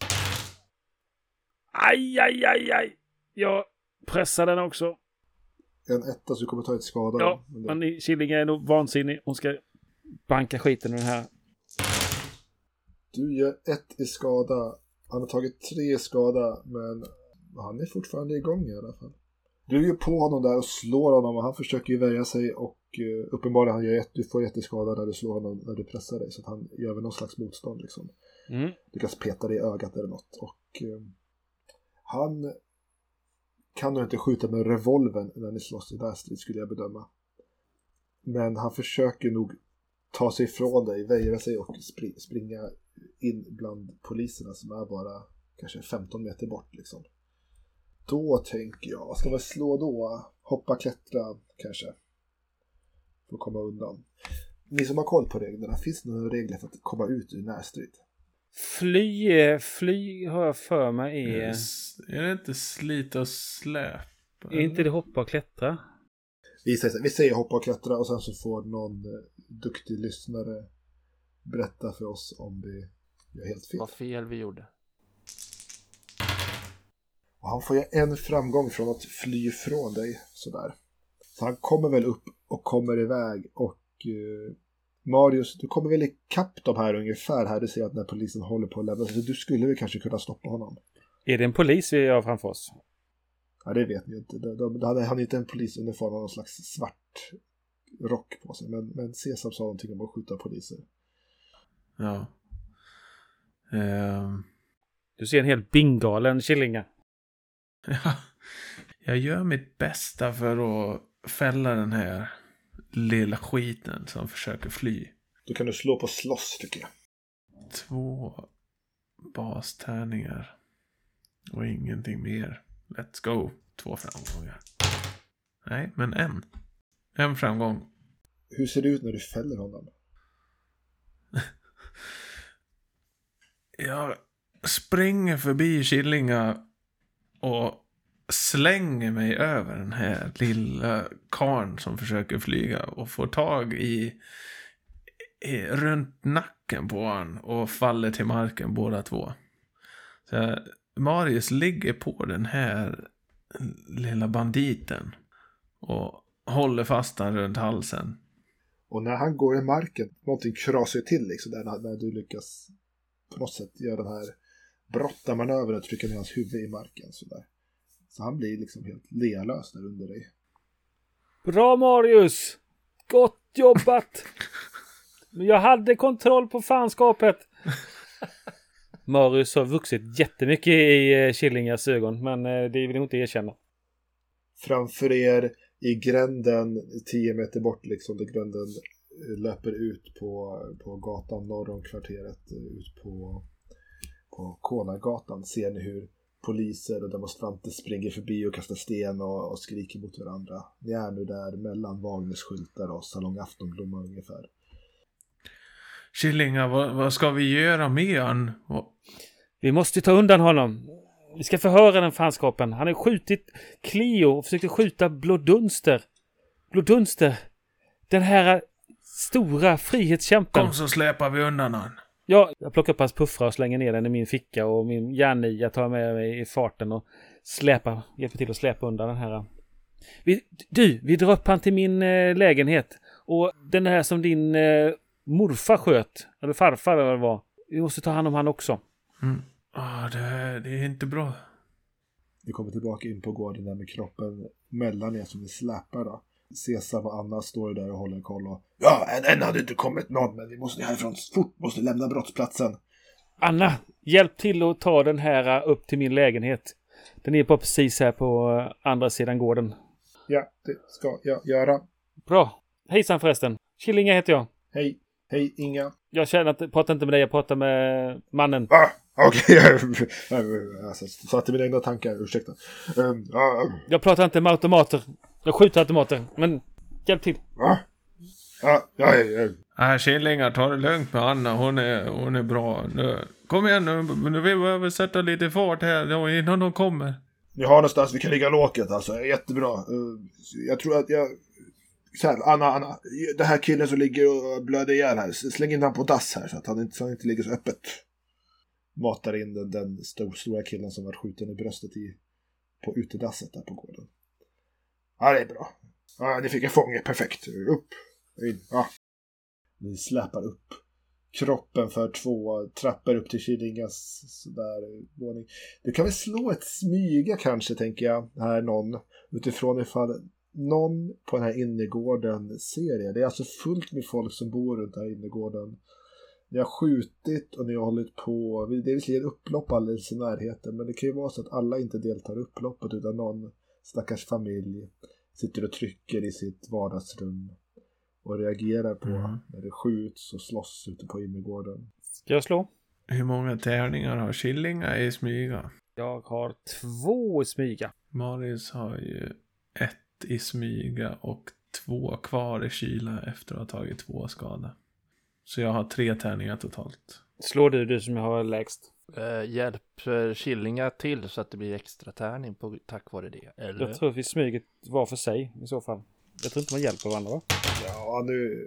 Aj! Jag pressar den också. En 1 så du kommer ta ett skada. Ja, men Killinga är nog vansinnig. Hon ska banka skiten ur den här. Du gör 1 i skada. Han har tagit 3 i skada, men han är fortfarande igång i alla fall. Du är ju på honom där och slår honom och han försöker ju värja sig och uppenbarligen du får jätteskada när du slår honom när du pressar dig, så att han gör väl någon slags motstånd liksom. Du kan peta dig i ögat eller något och han kan nog inte skjuta med revolven när ni slåss i närstrid, skulle jag bedöma. Men han försöker nog ta sig ifrån dig, väjra sig och springa in bland poliserna som är bara kanske 15 meter bort liksom. Då tänker jag, vad ska man slå då? Hoppa, klättra kanske. För att komma undan. Ni som har koll på reglerna, finns det några regler för att komma ut ur närstrid? Fly har jag för mig är... Är det inte slita och släpa? Är inte det hoppa och klättra? Vi säger hoppa och klättra och sen så får någon duktig lyssnare berätta för oss om vi gör helt fel. Vad fel vi gjorde. Och han får ju en framgång från att fly från dig sådär. Så han kommer väl upp och kommer iväg och Marius, du kommer väl ikapp de här ungefär här. Du ser att när polisen håller på att lämna, så du skulle väl kanske kunna stoppa honom. Är det en polis vi har framför oss? Ja, det vet ni inte. Han är inte en polisuniform av någon slags svart rock på sig. Men Sesam sa någonting om att skjuta poliser. Ja. Du ser en helt bingalen Killinga. Ja. Jag gör mitt bästa för att fälla den här lilla skiten som försöker fly. Då kan du slå på slåss tycker jag. 2 bastärningar. Och ingenting mer. Let's go. 2 framgångar. Nej, men en framgång. Hur ser det ut när du fäller honom? Jag springer förbi Killinga och slänger mig över den här lilla karn som försöker flyga och får tag i runt nacken på han och faller till marken båda två. Så Marius ligger på den här lilla banditen och håller fast han runt halsen. Och när han går i marken, någonting krasar till liksom där när du lyckas på något sätt göra den här brottarmanövern och trycka ner hans huvud i marken sådär. Så han blir liksom helt lealös där under dig. Bra Marius! Gott jobbat! Men jag hade kontroll på fanskapet. Marius har vuxit jättemycket i Killingas ögon, men det vill jag inte erkänna. Framför er i gränden 10 meter bort liksom, där gränden löper ut på gatan norr om kvarteret, ut på Kolagatan, ser ni hur poliser och demonstranter springer förbi och kastar sten och skriker mot varandra. Ni är nu där mellan Wagners skyltar och Salong Aftonblomma ungefär. Killinga, vad ska vi göra med han? Vi måste ta undan honom. Vi ska förhöra den fanskapen. Han har skjutit Cleo och försökte skjuta Blådunster. Blådunster. Den här stora frihetskämpen. Kom så släpar vi undan han. Ja, jag plockar upp hans puffra och slänger ner den i min ficka och min järnia tar med mig i farten och hjälper till att släpa undan den här. Vi drar upp han till min lägenhet. Och den här som din morfar sköt, eller farfar eller vad det var. Vi måste ta hand om han också. Mm. Det är inte bra. Vi kommer tillbaka in på gården där med kroppen mellan er som ni släpar då. Cesar och Anna står där och håller koll. Och, ja, än hade inte kommit någon, men vi måste härifrån fort, måste lämna brottsplatsen. Anna, hjälp till att ta den här upp till min lägenhet. Den är på precis här på andra sidan gården. Ja, det ska jag göra. Bra. Hejsan förresten. Killinga heter jag. Hej, Inga. Jag pratar inte med dig, jag pratar med mannen. Okej. Alltså, satt i mina egna tankar, ursäkta. Jag pratar inte med automater. Jag skjuter automater, men hjälp till. Ja. Killingar, ta det lugnt med Anna. Hon är bra. Kom igen nu vi behöver sätta lite fart här innan de kommer. Ni har någonstans vi kan ligga låket, alltså. Jättebra. Jag tror att jag... Så här, Anna, det här killen som ligger och blöder ihjäl här, släng in han på dass här så att han inte ligger så öppet. Matar in den stora killen som var skjuten i bröstet på utedasset där på gården. Ja, det är bra. Ja, ni fick en fånge, perfekt. Upp, in, ja. Ni släpar upp kroppen för 2 trappor upp till Killingas sådär våning. Du kan väl slå ett smyga kanske, tänker jag, här någon, utifrån ifall någon på den här innergården ser det. Det är alltså fullt med folk som bor runt den här innergården. Ni har skjutit och ni har hållit på. Det är visserligen upplopp alldeles i närheten, men det kan ju vara så att alla inte deltar i upploppet utan någon stackars familj sitter och trycker i sitt vardagsrum och reagerar på när det skjuts och slåss ute på innergården. Ska jag slå? Hur många tärningar har Killinga i smyga? Jag har 2 i smyga. Marius har ju 1 i smyga och 2 kvar i kyla efter att ha tagit 2 skada. Så jag har 3 tärningar totalt. Slår du som jag har lägst? Hjälper Killinga till så att det blir extra tärning tack vare det? Eller? Jag tror att vi smyget var för sig i så fall. Jag tror inte man hjälper varandra, va? Ja,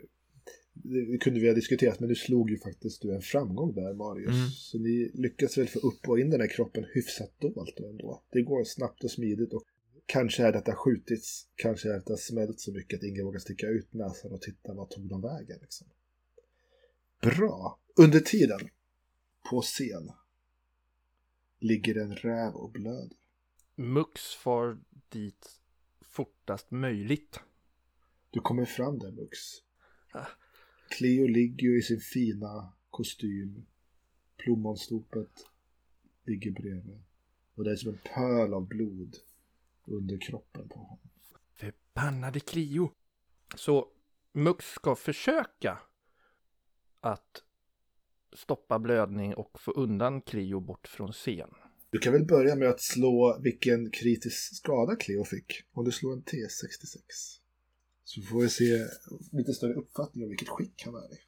det kunde vi ha diskuterat, men nu slog ju faktiskt du en framgång där, Marius. Så ni lyckas väl få upp och in den här kroppen hyfsat dolt ändå. Det går snabbt och smidigt och kanske är detta skjutits, kanske är detta smält så mycket att ingen vågar sticka ut näsan och titta vad tog de vägen liksom. Bra. Under tiden på scen ligger en räv och blöder. Mux far dit fortast möjligt. Du kommer fram där, Mux. Cleo ligger ju i sin fina kostym. Plommonstopet ligger bredvid. Och det är som en pöl av blod under kroppen på honom. Förbannade Cleo. Så Mux ska försöka att stoppa blödning och få undan Cleo bort från scen. Du kan väl börja med att slå vilken kritisk skada Cleo fick. Om du slår en T66. Så får vi se lite större uppfattning om vilket skick han är i.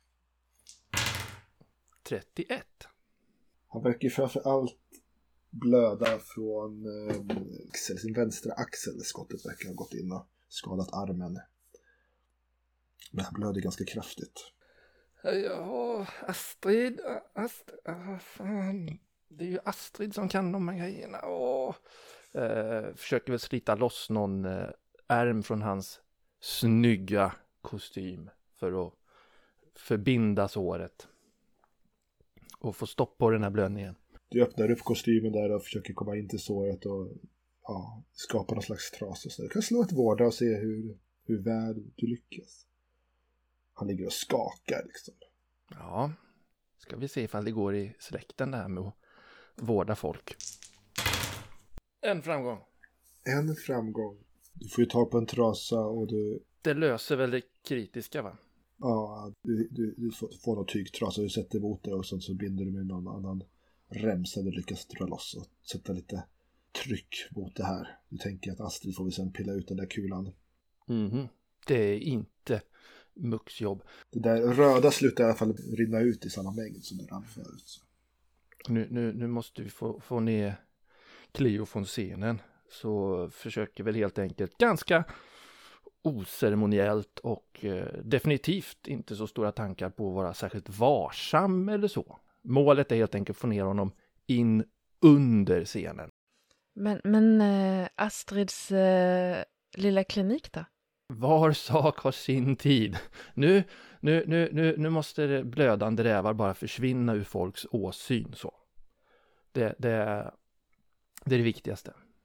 31. Han verkar framförallt blöda från sin vänstra axel. Skottet verkar ha gått in och skadat armen. Men han blöder ganska kraftigt. Ja, Astrid, fan. Det är ju Astrid som kan de här grejerna. Försöker väl slita loss någon ärm från hans snygga kostym för att förbinda såret och få stopp på den här blödningen. Du öppnar upp kostymen där och försöker komma in till såret och skapa någon slags tras och så. Du kan slå ett vårda och se hur väl du lyckas. Han ligger och skakar liksom. Ja, ska vi se ifall det går i släkten det här med att vårda folk. En framgång. En framgång. Du får ju ta på en trasa och du... Det löser väl det kritiska, va? Ja, du får någon tygtrasa. Du sätter emot det och så binder du med någon annan remsa. Du lyckas dra loss och sätta lite tryck mot det här. Du tänker att Astrid får vi sen pilla ut den där kulan. Det är inte Mux jobb. Det där röda slutar i alla fall rinna ut i samma mängd som det rann förut. Nu måste vi få ner Cleo från scenen. Så försöker väl helt enkelt ganska oceremoniellt och definitivt inte så stora tankar på att vara särskilt varsam eller så. Målet är helt enkelt att få ner honom in under scenen. Men Astrids lilla klinik då? Var sak har sin tid. Nu måste det blödande rävar bara försvinna ur folks åsyn så. Det är det viktigaste.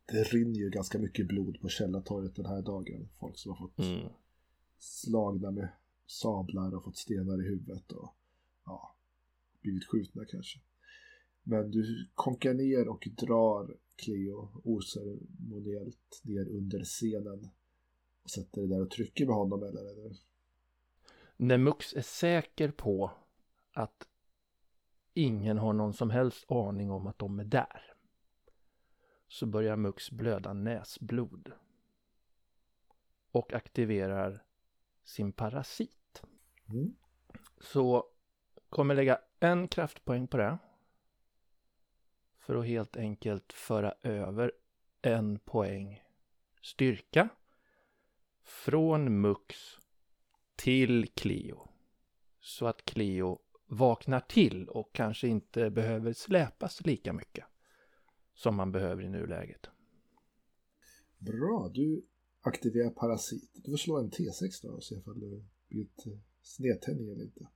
Det rinner ju ganska mycket blod på Källartorget den här dagen. Folk som har fått slagna med sablar och fått stenar i huvudet och blivit skjutna kanske. Men du konkar ner och drar Cleo oceremoniellt ner under scenen och sätter dig där och trycker med honom eller? När Mux är säker på att ingen har någon som helst aning om att de är där, så börjar Mux blöda näsblod och aktiverar sin parasit. Så kommer lägga en kraftpoäng på det för att helt enkelt föra över 1 poäng styrka från Mux till Cleo, så att Cleo vaknar till och kanske inte behöver släpas lika mycket som man behöver i nuläget. Bra, du aktiverar parasit. Du får slå en T6 då och se ifall du blivit snedtändning eller inte.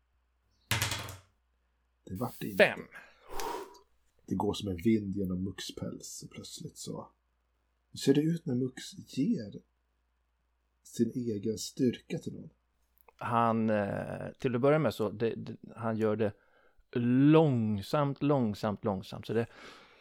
Det vart inte. 5. Det går som en vind genom Mux päls plötsligt så. Hur ser det ut när Mux ger sin egen styrka till någon? Han, till att börja med så, han gör det långsamt. Så det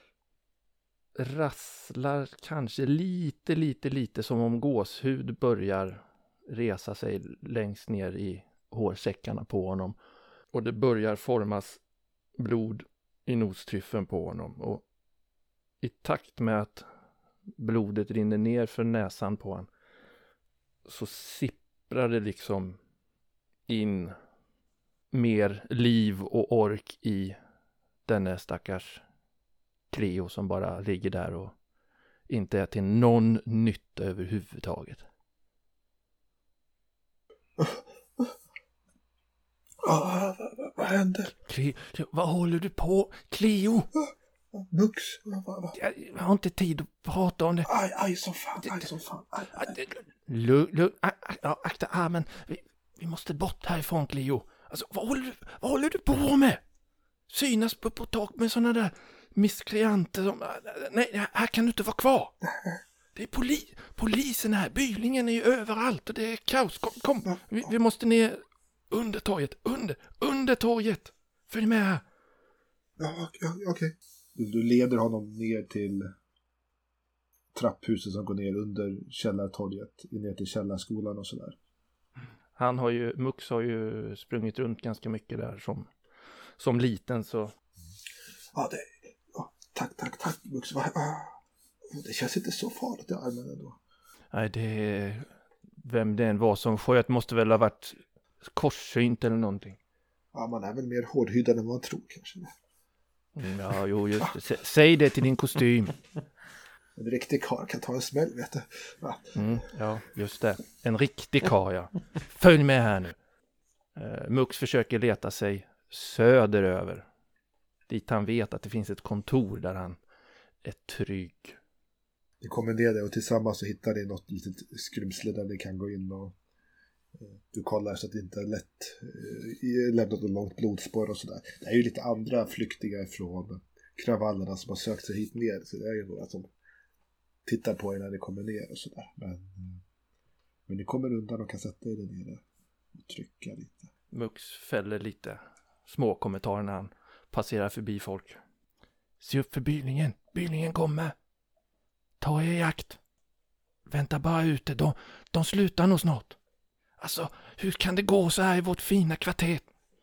rasslar kanske lite som om gåshud börjar resa sig längst ner i hårsäckarna på honom. Och det börjar formas blod i nostryffen på honom. Och i takt med att blodet rinner ner för näsan på honom så sipprar det liksom in mer liv och ork i denne stackars Cleo som bara ligger där och inte är till någon nytta överhuvudtaget. Vad händer? Vad håller du på? Cleo! Mux! Jag har inte tid att prata om det. Aj som fan. Akta armen. Vi måste bort härifrån, Cleo. Alltså, vad håller du på med? Synas på tak med såna där misskreanter som... Nej, här kan du inte vara kvar. Det är polisen här. Bylingen är ju överallt och det är kaos. Kom. Vi måste ner under torget. Under torget. Följ med här. Ja, okej. Du leder honom ner till trapphuset som går ner under Källartorget. Ner till Källarskolan och sådär. Mux har ju sprungit runt ganska mycket där som liten så. Tack Mux. Det känns inte så farligt i armen ändå. Nej, vem det än var som sköt måste väl ha varit korssynt eller någonting. Ja, man är väl mer hårdhydad än man tror kanske. Ja, jo, just det. Säg det till din kostym. En riktig karl kan ta en smäll, vet du. Ja, just det. En riktig karl, ja. Följ med här nu. Mux försöker leta sig söderöver. Dit han vet att det finns ett kontor där han är trygg. Ni kommer ner där och tillsammans så hittar ni något litet skrymsle där ni kan gå in och du kollar så att det inte är lätt lämnat något långt blodspår och sådär. Det är ju lite andra flyktingar från kravallerna som har sökt sig hit ner, så det är ju några som tittar på er när ni kommer ner och sådär. Men ni kommer undan och kan sätta er där nere och trycka lite. Mux fäller lite små kommentarer när han passerar förbi folk. Se upp för bylningen. Bylningen kommer. Ta er i jakt. Vänta bara ute. De slutar nog snart. Alltså, hur kan det gå så här i vårt fina kvarter?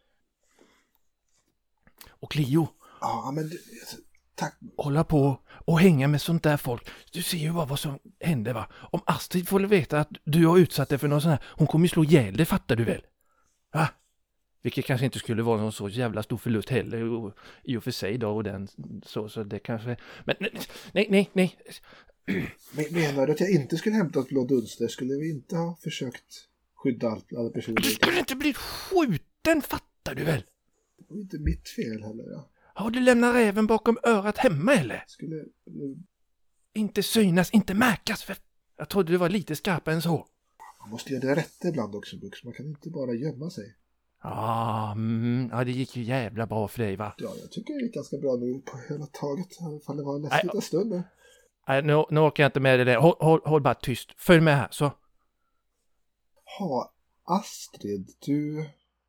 Och Cleo. Ja, men tack. Hålla på och hänga med sånt där folk. Du ser ju bara vad som händer, va? Om Astrid får veta att du har utsatt dig för någon sån här, hon kommer ju slå ihjäl, det fattar du väl? Va? Vilket kanske inte skulle vara någon så jävla stor förlust heller i och för sig då, och den så det kanske... Men nej. Menar du att jag inte skulle hämta ett blå dunster? Skulle vi inte ha försökt skydda alla personer? Du skulle inte bli skjuten, fattar du väl? Det var inte mitt fel heller, ja. Har du lämnat räven bakom örat hemma, eller? Skulle... Inte synas, inte märkas, för jag trodde du var lite skarpare än så. Man måste göra det rätt ibland också, Bux. Man kan inte bara gömma sig. Ja, det gick ju jävla bra för dig, va? Ja, jag tycker det gick ganska bra nu på hela taget. I alla fall det var en läskigt stund nu. Nej, nu orkar jag inte med det där. Håll bara tyst. Följ med här, så. Ha, Astrid, du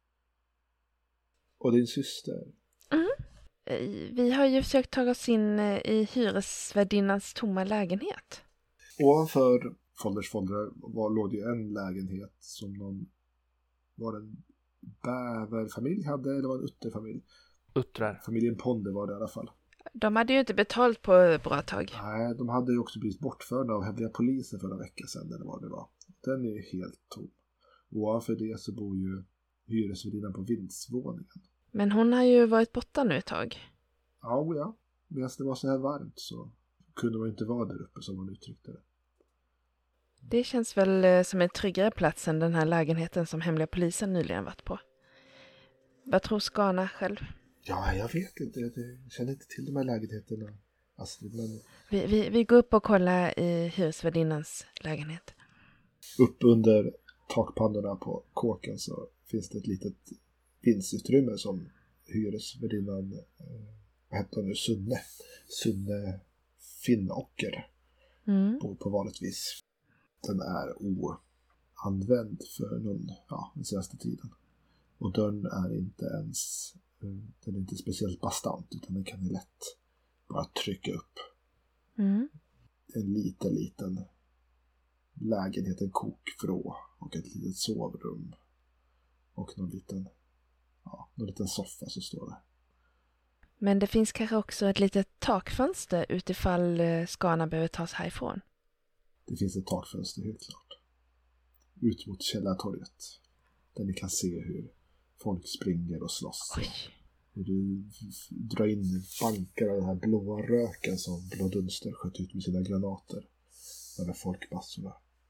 och din syster. Vi har ju försökt ta oss in i hyresvärdinnans tomma lägenhet. Ovanför Folders foldrar låg ju en lägenhet som var en bäverfamilj hade, eller var en utterfamilj. Uttrar. Familjen Ponder var det i alla fall. De hade ju inte betalt på ett bra tag. Nej, de hade ju också blivit bortförda av hemliga polisen för några veckor sedan, eller vad det var. Den är ju helt tom. Ovanför det så bor ju hyresvärdinnan på vindsvåningen. Men hon har ju varit borta nu ett tag. Ja. Medan det var så här varmt så kunde man inte vara där uppe, som man uttryckte det. Det känns väl som en tryggare plats än den här lägenheten som hemliga polisen nyligen varit på. Vad tror Skana själv? Ja, jag vet inte. Jag känner inte till de här lägenheterna, Astrid. Men Vi går upp och kollar i hyresvärdinnans lägenhet. upp under takpannorna på kåken så finns det ett litet vindsutrymme som hyresvärdinnan, vad heter hon nu, Sunne Finnocker bor på vanligt vis. Den är oanvänd för den senaste tiden. Och dörren är inte ens, den är inte speciellt bastant, utan den kan ju lätt bara trycka upp. En liten lägenhet, en kokvrå och ett litet sovrum och någon liten soffa så står det. Men det finns kanske också ett litet takfönster utifall Skana behöver tas härifrån. Det finns ett takfönster helt klart. Ut mot Källartorget. Där ni kan se hur folk springer och slåss. Oj. Hur du drar in bankar av den här blåa röken som Blå Dunster sköt ut med sina granater över folkmassorna.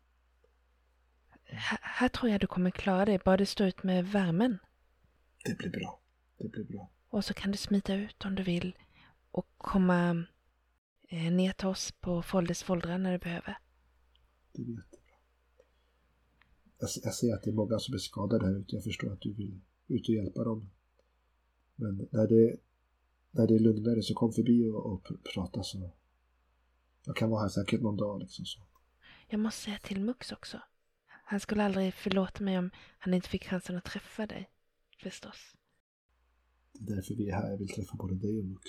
Här tror jag du kommer klara dig, bara du står ut med värmen. Det blir bra. Och så kan du smita ut om du vill och komma ner till oss på Folders foldrar när du behöver. Det är jättebra. Jag ser att det är många som är skadade här ute. Jag förstår att du vill ut och hjälpa dem. Men när det är lugnare så kom förbi och prata så. Jag kan vara här säkert någon dag liksom så. Jag måste säga till Mux också. Han skulle aldrig förlåta mig om han inte fick chansen att träffa dig. Förstås. Det är därför vi är här. Jag vill träffa både dig och Mux.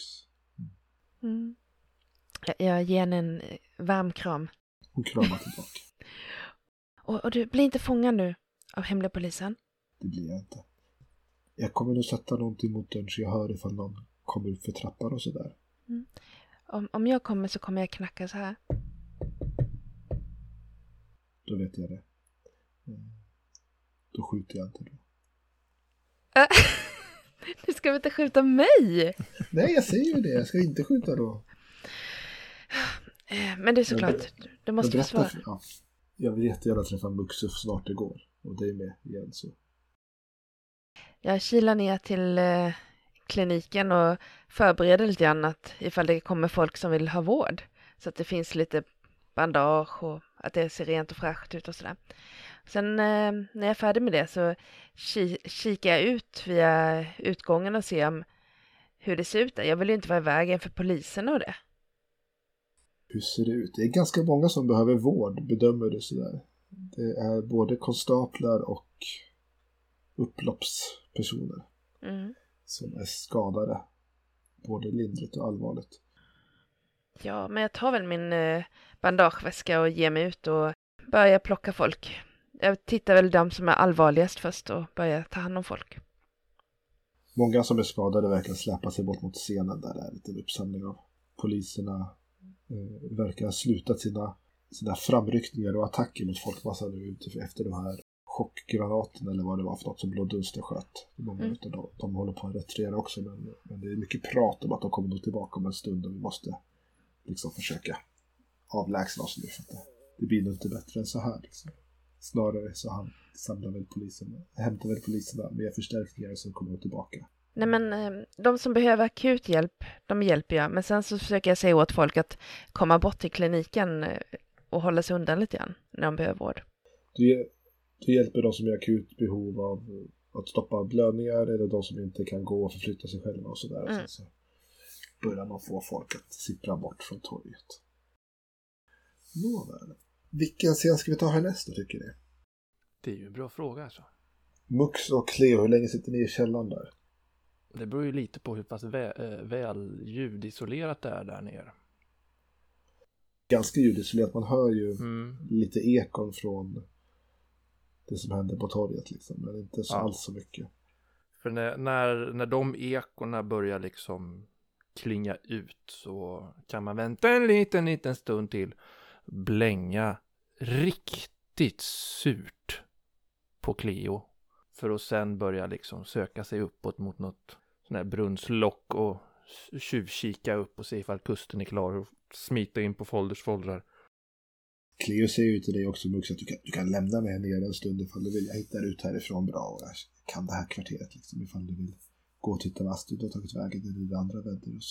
Jag ger henne en varm kram. Hon kramar tillbaka. Och du blir inte fångad nu av hemliga polisen? Det blir jag inte. Jag kommer nog sätta någonting mot dörren så jag hör ifall någon kommer ut för trappan och sådär. Om jag kommer så kommer jag knacka så här. Då vet jag det. Då skjuter jag inte då. Du ska väl inte skjuta mig? Nej, jag säger ju det. Jag ska inte skjuta då. Men det är såklart. Du måste försvara. Ja. Jag vill jättegärna träffa Mux så snart det går. Och det är med igen så. Jag kilar ner till kliniken och förbereder lite grann att ifall det kommer folk som vill ha vård. Så att det finns lite bandage och att det ser rent och fräscht ut och sådär. Sen när jag är färdig med det så kikar jag ut via utgången och ser hur det ser ut där. Jag vill ju inte vara i vägen för polisen och det. Hur ser det ut? Det är ganska många som behöver vård, bedömer du sådär. Det är både konstaplar och upploppspersoner som är skadade. Både lindrigt och allvarligt. Ja, men jag tar väl min bandageväska och ger mig ut och börjar plocka folk. Jag tittar väl de som är allvarligast först och börjar ta hand om folk. Många som är skadade verkar släppa sig bort mot scenen där det är en liten uppsamling av poliserna. Verkar ha slutat sina framryckningar och attacker mot folkmassan nu efter de här chockgranaterna eller vad det var för något som Blå Dunster sköt. Många utav de håller på att retirera också men det är mycket prat om att de kommer nog tillbaka om en stund och vi måste liksom försöka avlägsna oss nu för att det blir nog inte bättre än så här liksom. Snarare så hämtar väl poliserna med förstärkningar som kommer tillbaka. Nej men de som behöver akut hjälp, de hjälper jag. Men sen så försöker jag säga åt folk att komma bort till kliniken och hålla sig undan lite grann när de behöver vård. Du hjälper de som är akut behov av att stoppa blödningar eller de som inte kan gå och förflytta sig själva och sådär. Så börjar man få folk att sippra bort från torget. Nåväl. Vilken scen ska vi ta härnäst då, tycker ni? Det är ju en bra fråga alltså. Mux och Cleo, hur länge sitter ni i källaren där? Det beror ju lite på hur pass väl ljudisolerat det är där nere. Ganska ljudisolerat, man hör ju lite ekon från det som händer på torget liksom, men inte så alls så mycket. För när de ekorna börjar liksom klinga ut så kan man vänta en liten stund till, blänga riktigt surt på Cleo för att sen börja liksom söka sig uppåt mot något sån här brunnslock och tjuvkika upp och se ifall kusten är klar och smita in på foldrar. Cleo säger ju till dig också, Mux, att du kan lämna mig här nere en stund ifall du vill. Jag hittar ut härifrån bra och jag kan det här kvarteret liksom, ifall du vill gå och titta vad Astrid har tagit vägen eller det andra väder och så.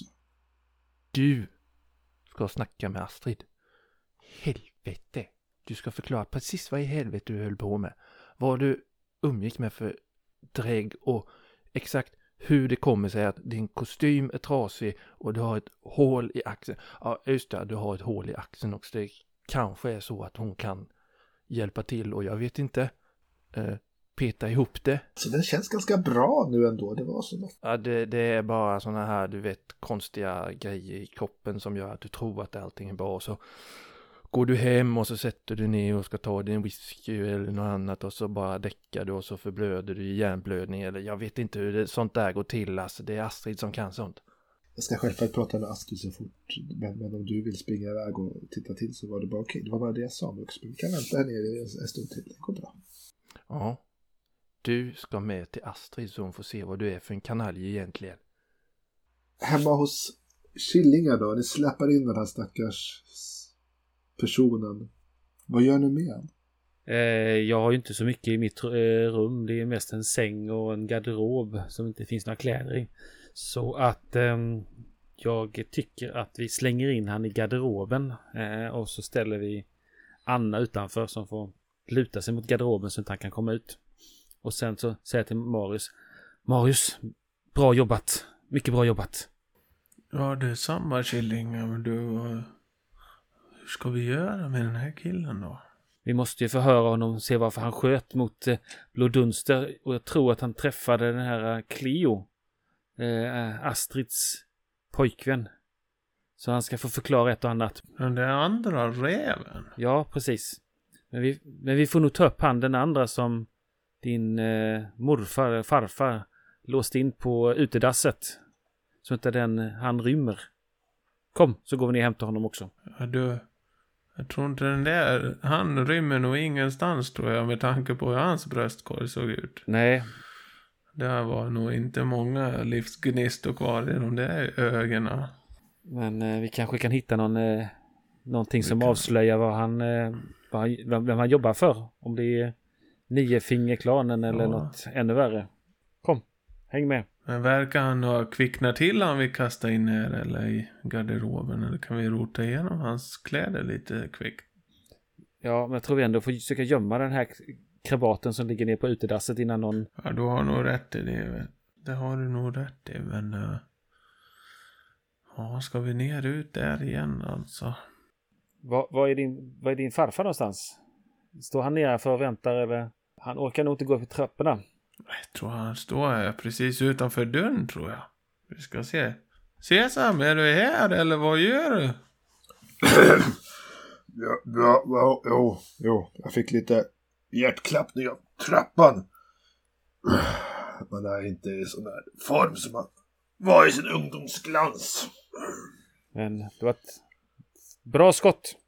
Du ska snacka med Astrid. Helvete. Du ska förklara precis vad i helvete du höll på med. Vad du umgick med för drägg och exakt hur det kommer sig att din kostym är trasig och du har ett hål i axeln. Ja, just det, du har ett hål i axeln också. Det kanske är så att hon kan hjälpa till och jag vet inte, peta ihop det. Så den känns ganska bra nu ändå, det var så. Ja, det är bara såna här, du vet, konstiga grejer i kroppen som gör att du tror att allting är bra. Så går du hem och så sätter du ner och ska ta din whisky eller något annat och så bara däckar du och så förblöder du i hjärnblödning eller jag vet inte hur det, sånt där går till. Alltså, det är Astrid som kan sånt. Jag ska självklart prata med Astrid så fort, men om du vill springa iväg och titta till så var det bara okej. Det var bara det jag sa, Mux. Vi kan vänta här nere en stund till, det går bra. Ja, du ska med till Astrid så hon får se vad du är för en kanalj egentligen. Hemma hos Killingar då, ni släpper in den här stackars personen. Vad gör ni med han? Jag har ju inte så mycket i mitt rum. Det är mest en säng och en garderob som inte finns några kläder i. Så att jag tycker att vi slänger in han i garderoben och så ställer vi Anna utanför som får luta sig mot garderoben så att han kan komma ut. Och sen så säger jag till Marius, bra jobbat. Mycket bra jobbat. Ja, det är samma Killingar, men du... Hur ska vi göra med den här killen då? Vi måste ju förhöra honom och se varför han sköt mot Blå Dunster. Och jag tror att han träffade den här Cleo. Astrids pojkvän. Så han ska få förklara ett och annat. Den där andra räven? Ja, precis. Men vi får nog ta upp den andra som din farfar låst in på utedasset. Så inte han rymmer. Kom, så går vi ner och hämtar honom också. Ja, jag tror inte han rymmer nog ingenstans tror jag med tanke på hur hans bröstkorg såg ut. Nej. Det var nog inte många livsgnistor kvar i de där ögonen. Men vi kanske kan hitta någonting som avslöjar vem han jobbar för. Om det är Niofingerklanen eller något ännu värre. Kom, häng med. Men verkar han ha kvicknat till han vi kastar in här eller i garderoben? Eller kan vi rota igenom hans kläder lite kvickt? Ja, men jag tror vi ändå får försöka gömma den här krabaten som ligger ner på utedasset innan någon... Ja, du har nog rätt i det. Det har du nog rätt i, men... Ja, ska vi ner ut där igen alltså? Vad är din farfar någonstans? Står han nere för att vänta eller? Han orkar nog inte gå upp i trapporna. Jag tror han står här precis utanför dörren tror jag. Vi ska se. Sesam, är du här eller vad gör du? Jo, jag fick lite hjärtklappning av trappan. Man är inte i sån där form som man var i sin ungdomsglans. Men det var ett bra skott.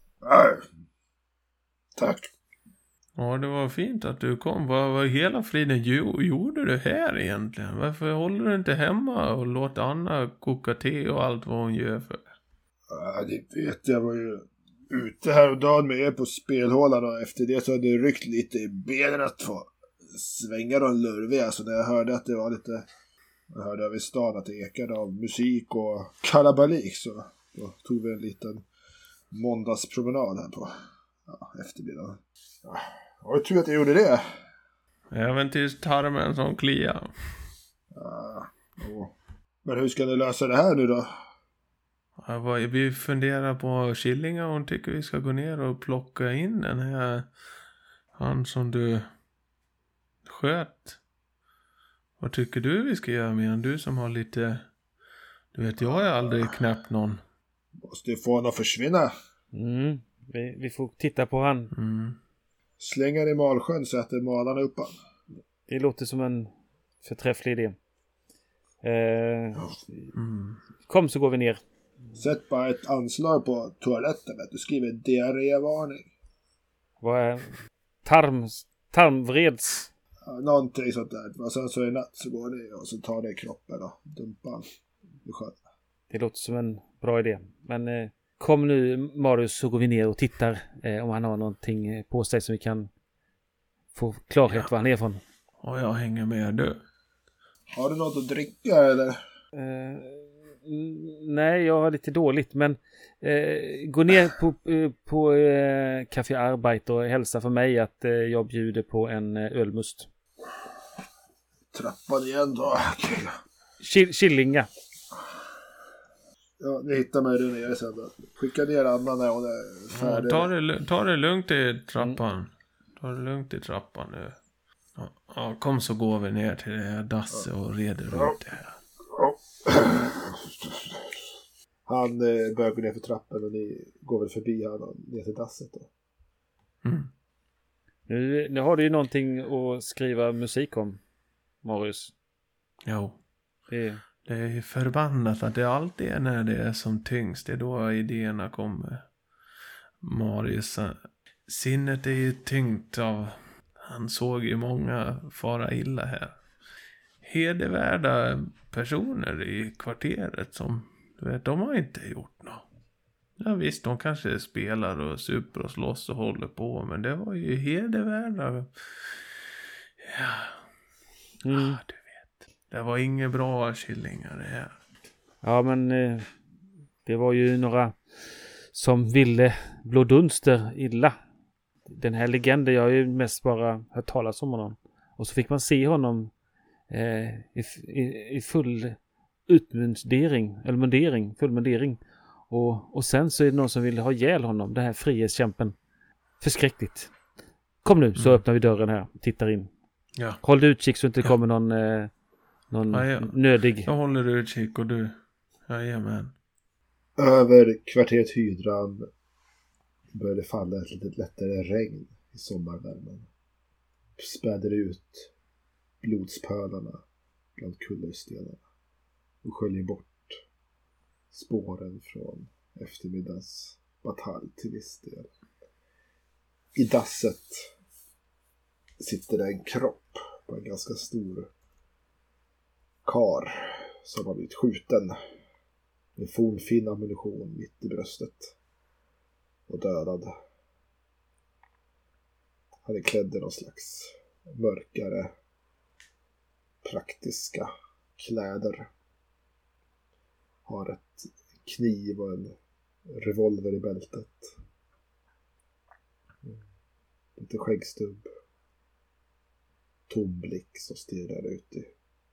Tack. Ja, det var fint att du kom. Vad hela friden gjorde du här egentligen? Varför håller du inte hemma och låter Anna koka te och allt vad hon gör för? Ja, det vet jag. Var ju ute här och dagen med er på spelhålan och efter det så hade det ryckt lite i benen att få svänga de lurviga. Så när jag hörde att det var lite... Jag hörde över stan att det ekade av musik och kalabalik så då tog vi en liten måndagspromenad här på eftermiddagen. Ja, det var tur att jag gjorde det. Äventyrstarmen som kliar. Men hur ska ni lösa det här nu då? Ja, vi funderar på Killinga. Hon tycker vi ska gå ner och plocka in den här. Han som du sköt. Vad tycker du vi ska göra med den? Du som har lite... Du vet, jag har aldrig knäppt någon. Måste ju få honom att försvinna. Vi får titta på han. Slänger i Malsjön så äter malarna upp han. Det låter som en förträfflig idé. Kom så går vi ner. Sätt bara ett anslag på toaletten. Att du skriver diarrévarning. Vad är tarmvreds? Ja, någonting sånt där. Och sen så i natt så går ni och så tar ni kroppen och dumpar i sjön. Det låter som en bra idé. Men kom nu Marius så går vi ner och tittar om han har någonting på sig som vi kan få klarhet var han är från. Och jag hänger med du. Har du något att dricka eller? Nej, jag har lite dåligt. Men gå ner på Café Arbeit och hälsa för mig att jag bjuder på en ölmust. Trappan igen då. Killinga. Ja, ni hittar mig där nere sen då. Skicka ner Anna när hon är färdig. Ta det lugnt i trappan. Ta det lugnt i trappan nu. Ja, kom så går vi ner till det här dasset och reder ut det här. Han börjar gå ner för trappen och ni går väl förbi han ner till dasset då. Nu har du ju någonting att skriva musik om, Marius. Jo. Det är förbannat att det alltid är när det är som tyngst. Det är då idéerna kommer. Marius, sinnet är ju tyngt av... Han såg ju många fara illa här. Hedervärda personer i kvarteret som... Du vet, de har inte gjort något. Ja visst, de kanske spelar och super och slåss och håller på. Men det var ju hedervärda. Ja, du vet. Det var inget bra Killingar det här. Ja, men det var ju några som ville Blå Dunster illa. Den här legenden, jag har ju mest bara hört talas om honom. Och så fick man se honom i full full mundering. Och sen så är det någon som vill ha ihjäl honom, den här frihetskämpen. Förskräckligt. Kom nu, så öppnar vi dörren här och tittar in. Ja. Håll utkik så inte kommer någon nödig. Jag håller utkik och du. Jajamän. Över kvarteret Hydran började falla ett lite lättare regn i sommarvärmen. Spädde ut blodspölarna bland kullerstenarna och sköljer bort spåren från eftermiddags batalj till viss del. I dasset sitter det en kropp på en ganska stor kar som har blivit skjuten med fornfin ammunition mitt i bröstet och dödad. Han är klädd i någon slags mörkare praktiska kläder. Har ett kniv och en revolver i bältet. Lite skäggstubb. Tom blick som stirrar ut i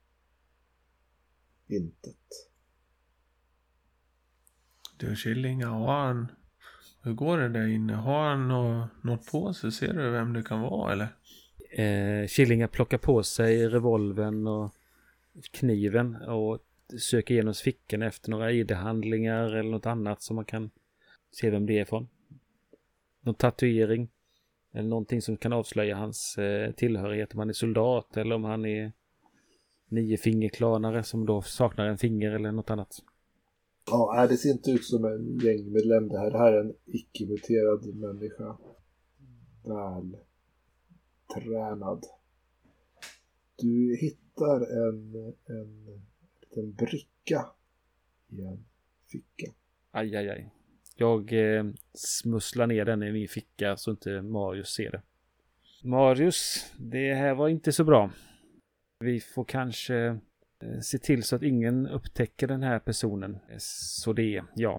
intet. Du Killinga, hur går det där inne? Har han något på sig? Ser du vem det kan vara eller? Killinga plockar på sig revolvern och kniven och söker igenom fickan efter några ID-handlingar eller något annat som man kan se vem det är från. Någon tatuering eller någonting som kan avslöja hans tillhörighet, om han är soldat eller om han är 9-fingerklanare som då saknar en finger eller något annat. Ja, det ser inte ut som en gängmedlem det här. Det här är en icke-muterad människa. Väl tränad. Du hittar en liten bricka i en ficka. Aj. Jag smusslar ner den i min ficka så inte Marius ser det. Marius, det här var inte så bra. Vi får kanske se till så att ingen upptäcker den här personen. Så det är, ja.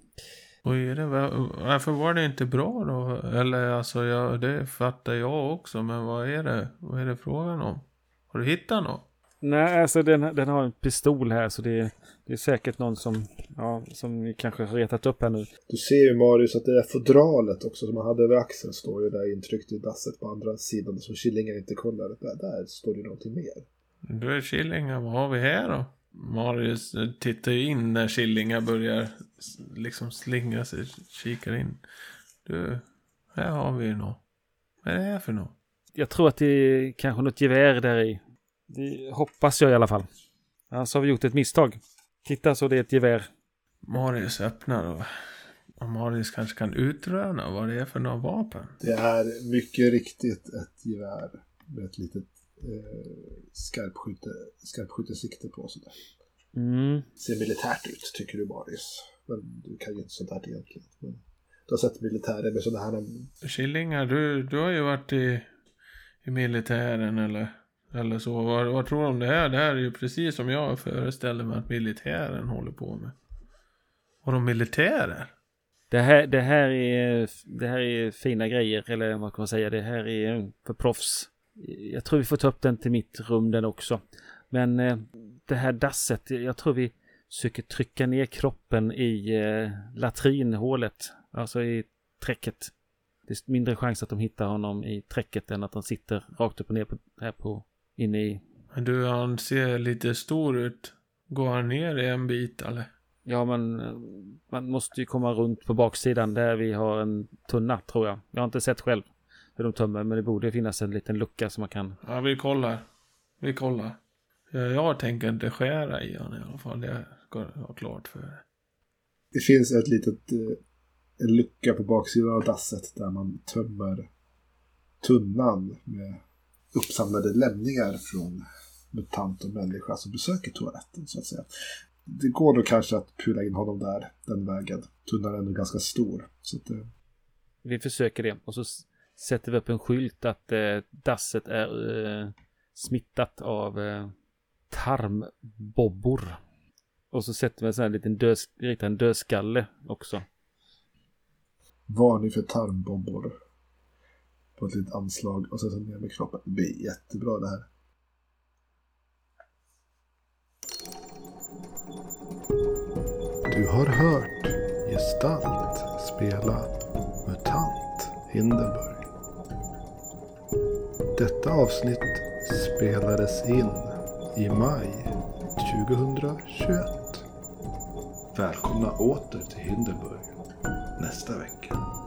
Varför var det inte bra då? Eller alltså, det fattar jag också. Men vad är det frågan om? Har du hittat något? Nej, alltså den har en pistol här så det är säkert någon som vi kanske har retat upp här nu. Du ser ju Marius att det är fodralet också som man hade över axeln står ju där intryckt i dasset på andra sidan som Killinga inte kollade. Där står det någonting mer. Du är Killinga, vad har vi här då? Marius tittar ju in när Killinga börjar liksom slingra sig, kikar in. Du, här har vi något. Vad är det här för något? Jag tror att det är kanske något gevär där i. Det hoppas jag i alla fall. Annars har vi gjort ett misstag. Titta så det är ett gevär. Marius öppnar och Marius kanske kan utröna vad det är för några vapen. Det är mycket riktigt ett gevär med ett litet skarpskjutesikte på sådär. Ser militärt ut tycker du Marius. Men du kan ju inte sånt här egentligen. Men du har sett militärer med sådana här... Killinga, du har ju varit i militären eller så. Vad tror du om det här? Det här är ju precis som jag föreställer mig att militären håller på med. Och de militärer? Det här är fina grejer, eller vad kan man säga? Det här är för proffs. Jag tror vi får ta upp den till mitt rum den också. Men det här dasset, jag tror vi försöker trycka ner kroppen i latrinhålet. Alltså i träcket. Det är mindre chans att de hittar honom i träcket än att han sitter rakt upp och ner inne i... Men du, han ser lite stor ut. Går han ner i en bit eller? Ja, men man måste ju komma runt på baksidan där vi har en tunna, tror jag. Jag har inte sett själv hur de tömmer, men det borde finnas en liten lucka som man kan... Ja, vi kollar. Jag tänker inte skära i honom i alla fall. Det ska vara klart för det. Det finns en lucka på baksidan av dasset där man tömmer tunnan med uppsamlade lämningar från mutant och människa som besöker toaletten så att säga. Det går då kanske att pula in honom där, den vägen. Tunnan är ändå ganska stor. Så att, vi försöker det och så sätter vi upp en skylt att dasset är smittat av tarmbobbor. Och så sätter vi en sån här liten dödskalle också. Varning för tarmbobbor. På ett litet anslag och så ner med kroppen. Det blir jättebra det här. Du har hört Gestalt spela MUTANT Hindenburg. Detta avsnitt spelades in i maj 2021. Välkomna åter till Hindenburg nästa vecka.